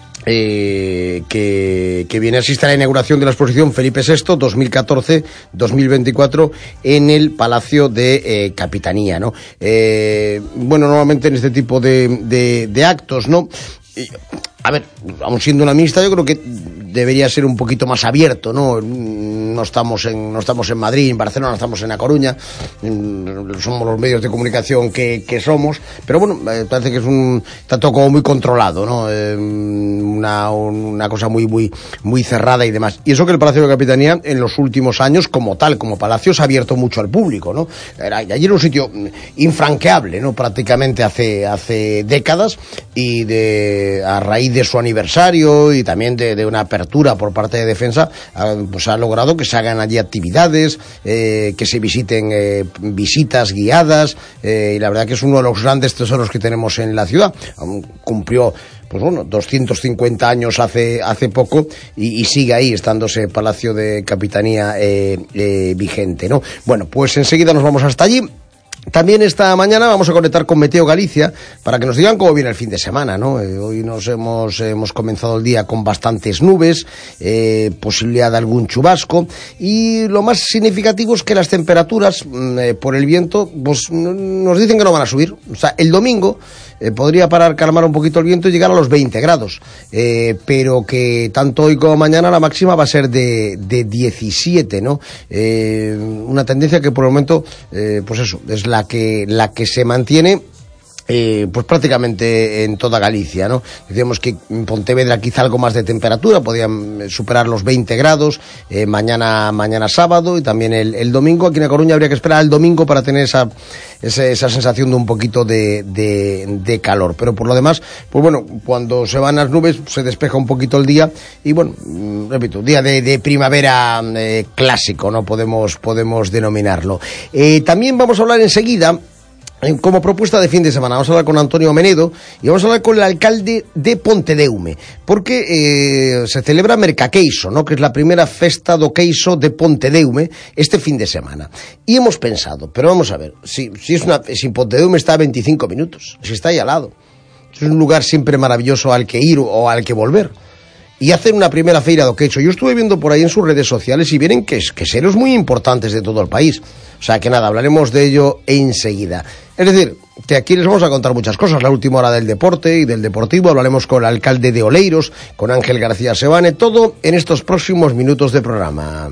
a asistir a la inauguración de la exposición Felipe VI 2014-2024 en el Palacio de Capitanía, ¿no? Bueno, normalmente en este tipo de actos, ¿no? A ver, aun siendo una ministra, yo creo que debería ser un poquito más abierto, ¿no? No estamos en Madrid, en Barcelona, estamos en A Coruña, somos los medios de comunicación que somos, pero bueno, parece que está todo como muy controlado, ¿no? Una cosa muy cerrada y demás. Y eso que el Palacio de Capitanía en los últimos años, como tal, como palacio, se ha abierto mucho al público, ¿no? Allí era un sitio infranqueable, ¿no? Prácticamente hace décadas, y a raíz de su aniversario y también de una apertura por parte de Defensa, pues ha logrado que se hagan allí actividades, que se visiten visitas guiadas, y la verdad que es uno de los grandes tesoros que tenemos en la ciudad. Cumplió, pues bueno, 250 años hace poco, y sigue ahí estando ese Palacio de Capitanía vigente, ¿no? Bueno, pues enseguida nos vamos hasta allí. También esta mañana vamos a conectar con Meteo Galicia para que nos digan cómo viene el fin de semana, ¿no? Hoy hemos comenzado el día con bastantes nubes, posibilidad de algún chubasco, y lo más significativo es que las temperaturas por el viento pues nos dicen que no van a subir. O sea, el domingo podría calmar un poquito el viento y llegar a los 20 grados, pero que tanto hoy como mañana la máxima va a ser de 17, ¿no? Una tendencia que por el momento, pues eso, es la que se mantiene pues prácticamente en toda Galicia, ¿no? Decíamos que en Pontevedra quizá algo más de temperatura, podían superar los 20 grados mañana sábado, y también el domingo. Aquí en A Coruña habría que esperar el domingo para tener esa sensación de un poquito de calor, pero por lo demás, pues bueno, cuando se van las nubes se despeja un poquito el día, y bueno, repito, día de primavera clásico, ¿no? Podemos denominarlo. También vamos a hablar enseguida, como propuesta de fin de semana, vamos a hablar con Antonio Menedo y vamos a hablar con el alcalde de Pontedeume, porque se celebra Mercaqueixo, ¿no? Que es la primera festa do queixo de Pontedeume este fin de semana. Y hemos pensado, pero vamos a ver, si Pontedeume está a 25 minutos, si está ahí al lado, es un lugar siempre maravilloso al que ir o al que volver, y hacen una primera feira do queixo. Yo estuve viendo por ahí en sus redes sociales y vienen que seres muy importantes de todo el país. O sea que nada, hablaremos de ello enseguida. Es decir, que aquí les vamos a contar muchas cosas, la última hora del deporte y del deportivo, hablaremos con el alcalde de Oleiros, con Ángel García Sebane, todo en estos próximos minutos de programa.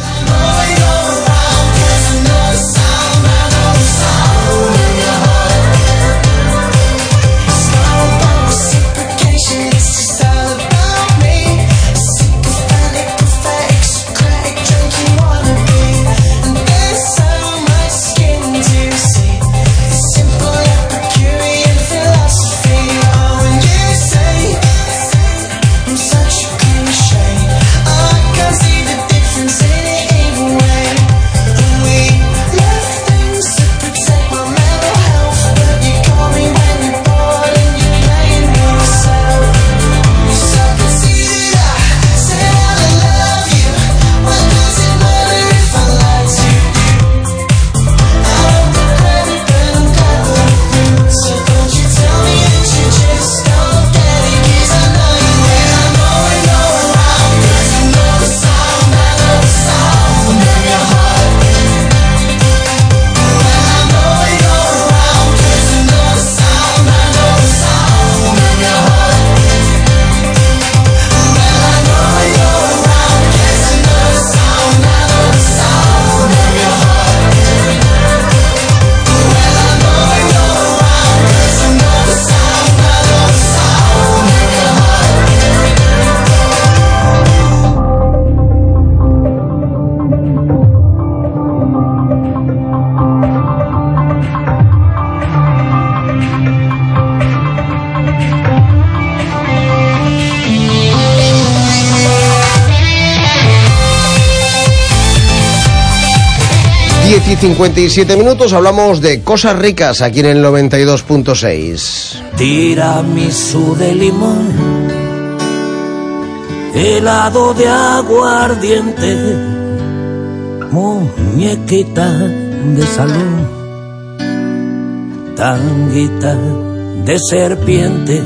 Y 57 minutos, hablamos de cosas ricas aquí en el 92.6. Tiramisú de limón, helado de aguardiente, muñequita de salón, tanguita de serpiente.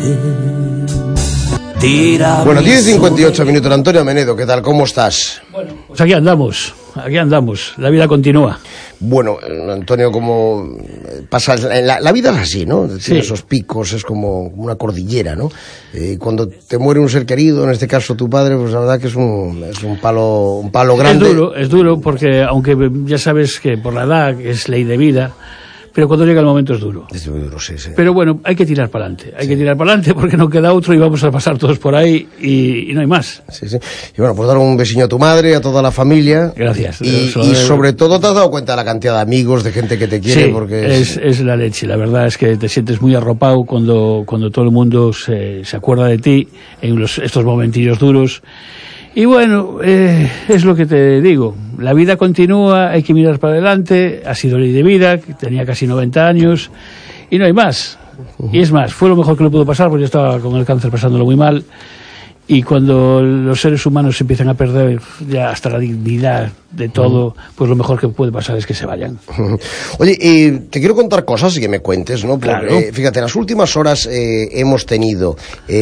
Bueno, 10:58 minutos. Antonio Menedo, ¿qué tal? ¿Cómo estás? Bueno, pues aquí andamos, la vida continúa. Bueno, Antonio, como pasa, la vida es así, ¿no? Tiene esos picos, es como una cordillera, ¿no? Cuando te muere un ser querido, en este caso tu padre, pues la verdad que es un palo grande. Es duro porque, aunque ya sabes que por la edad es ley de vida, pero cuando llega el momento es duro. Es muy duro, sí. Pero bueno, hay que tirar para adelante, porque no queda otro y vamos a pasar todos por ahí y no hay más. Sí. Y bueno, pues dar un besiño a tu madre, a toda la familia. Gracias. Y sobre todo te has dado cuenta de la cantidad de amigos, de gente que te quiere. Sí, porque es la leche. La verdad es que te sientes muy arropado cuando todo el mundo se acuerda de ti en estos momentillos duros. Y bueno, es lo que te digo, la vida continúa, hay que mirar para adelante, ha sido ley de vida, tenía casi 90 años y no hay más. Y es más, fue lo mejor que le pudo pasar porque yo estaba con el cáncer pasándolo muy mal y cuando los seres humanos empiezan a perder ya hasta la dignidad de todo, pues lo mejor que puede pasar es que se vayan. Oye, te quiero contar cosas y que me cuentes, ¿no? Porque, claro. Fíjate, en las últimas horas hemos tenido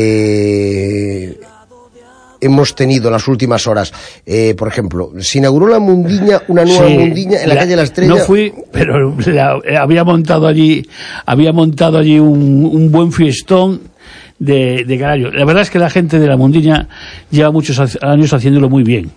en las últimas horas, por ejemplo, se inauguró la Mundiña, una nueva Mundiña en la calle La Estrella. No fui, pero había montado allí un buen fiestón de carallo. La verdad es que la gente de la Mundiña lleva muchos años haciéndolo muy bien.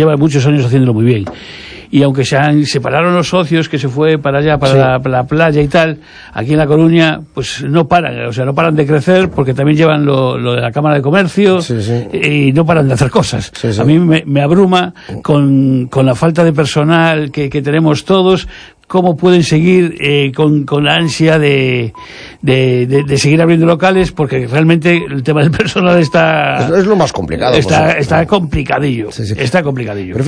Y aunque se separaron los socios, que se fue para allá, para la playa y tal, aquí en La Coruña, pues no paran de crecer, porque también llevan lo de la Cámara de Comercio, y no paran de hacer cosas. A mí me abruma con la falta de personal que tenemos todos, cómo pueden seguir con la ansia de seguir abriendo locales, porque realmente el tema del personal está... Es lo más complicado. Está complicadillo. Está complicadillo.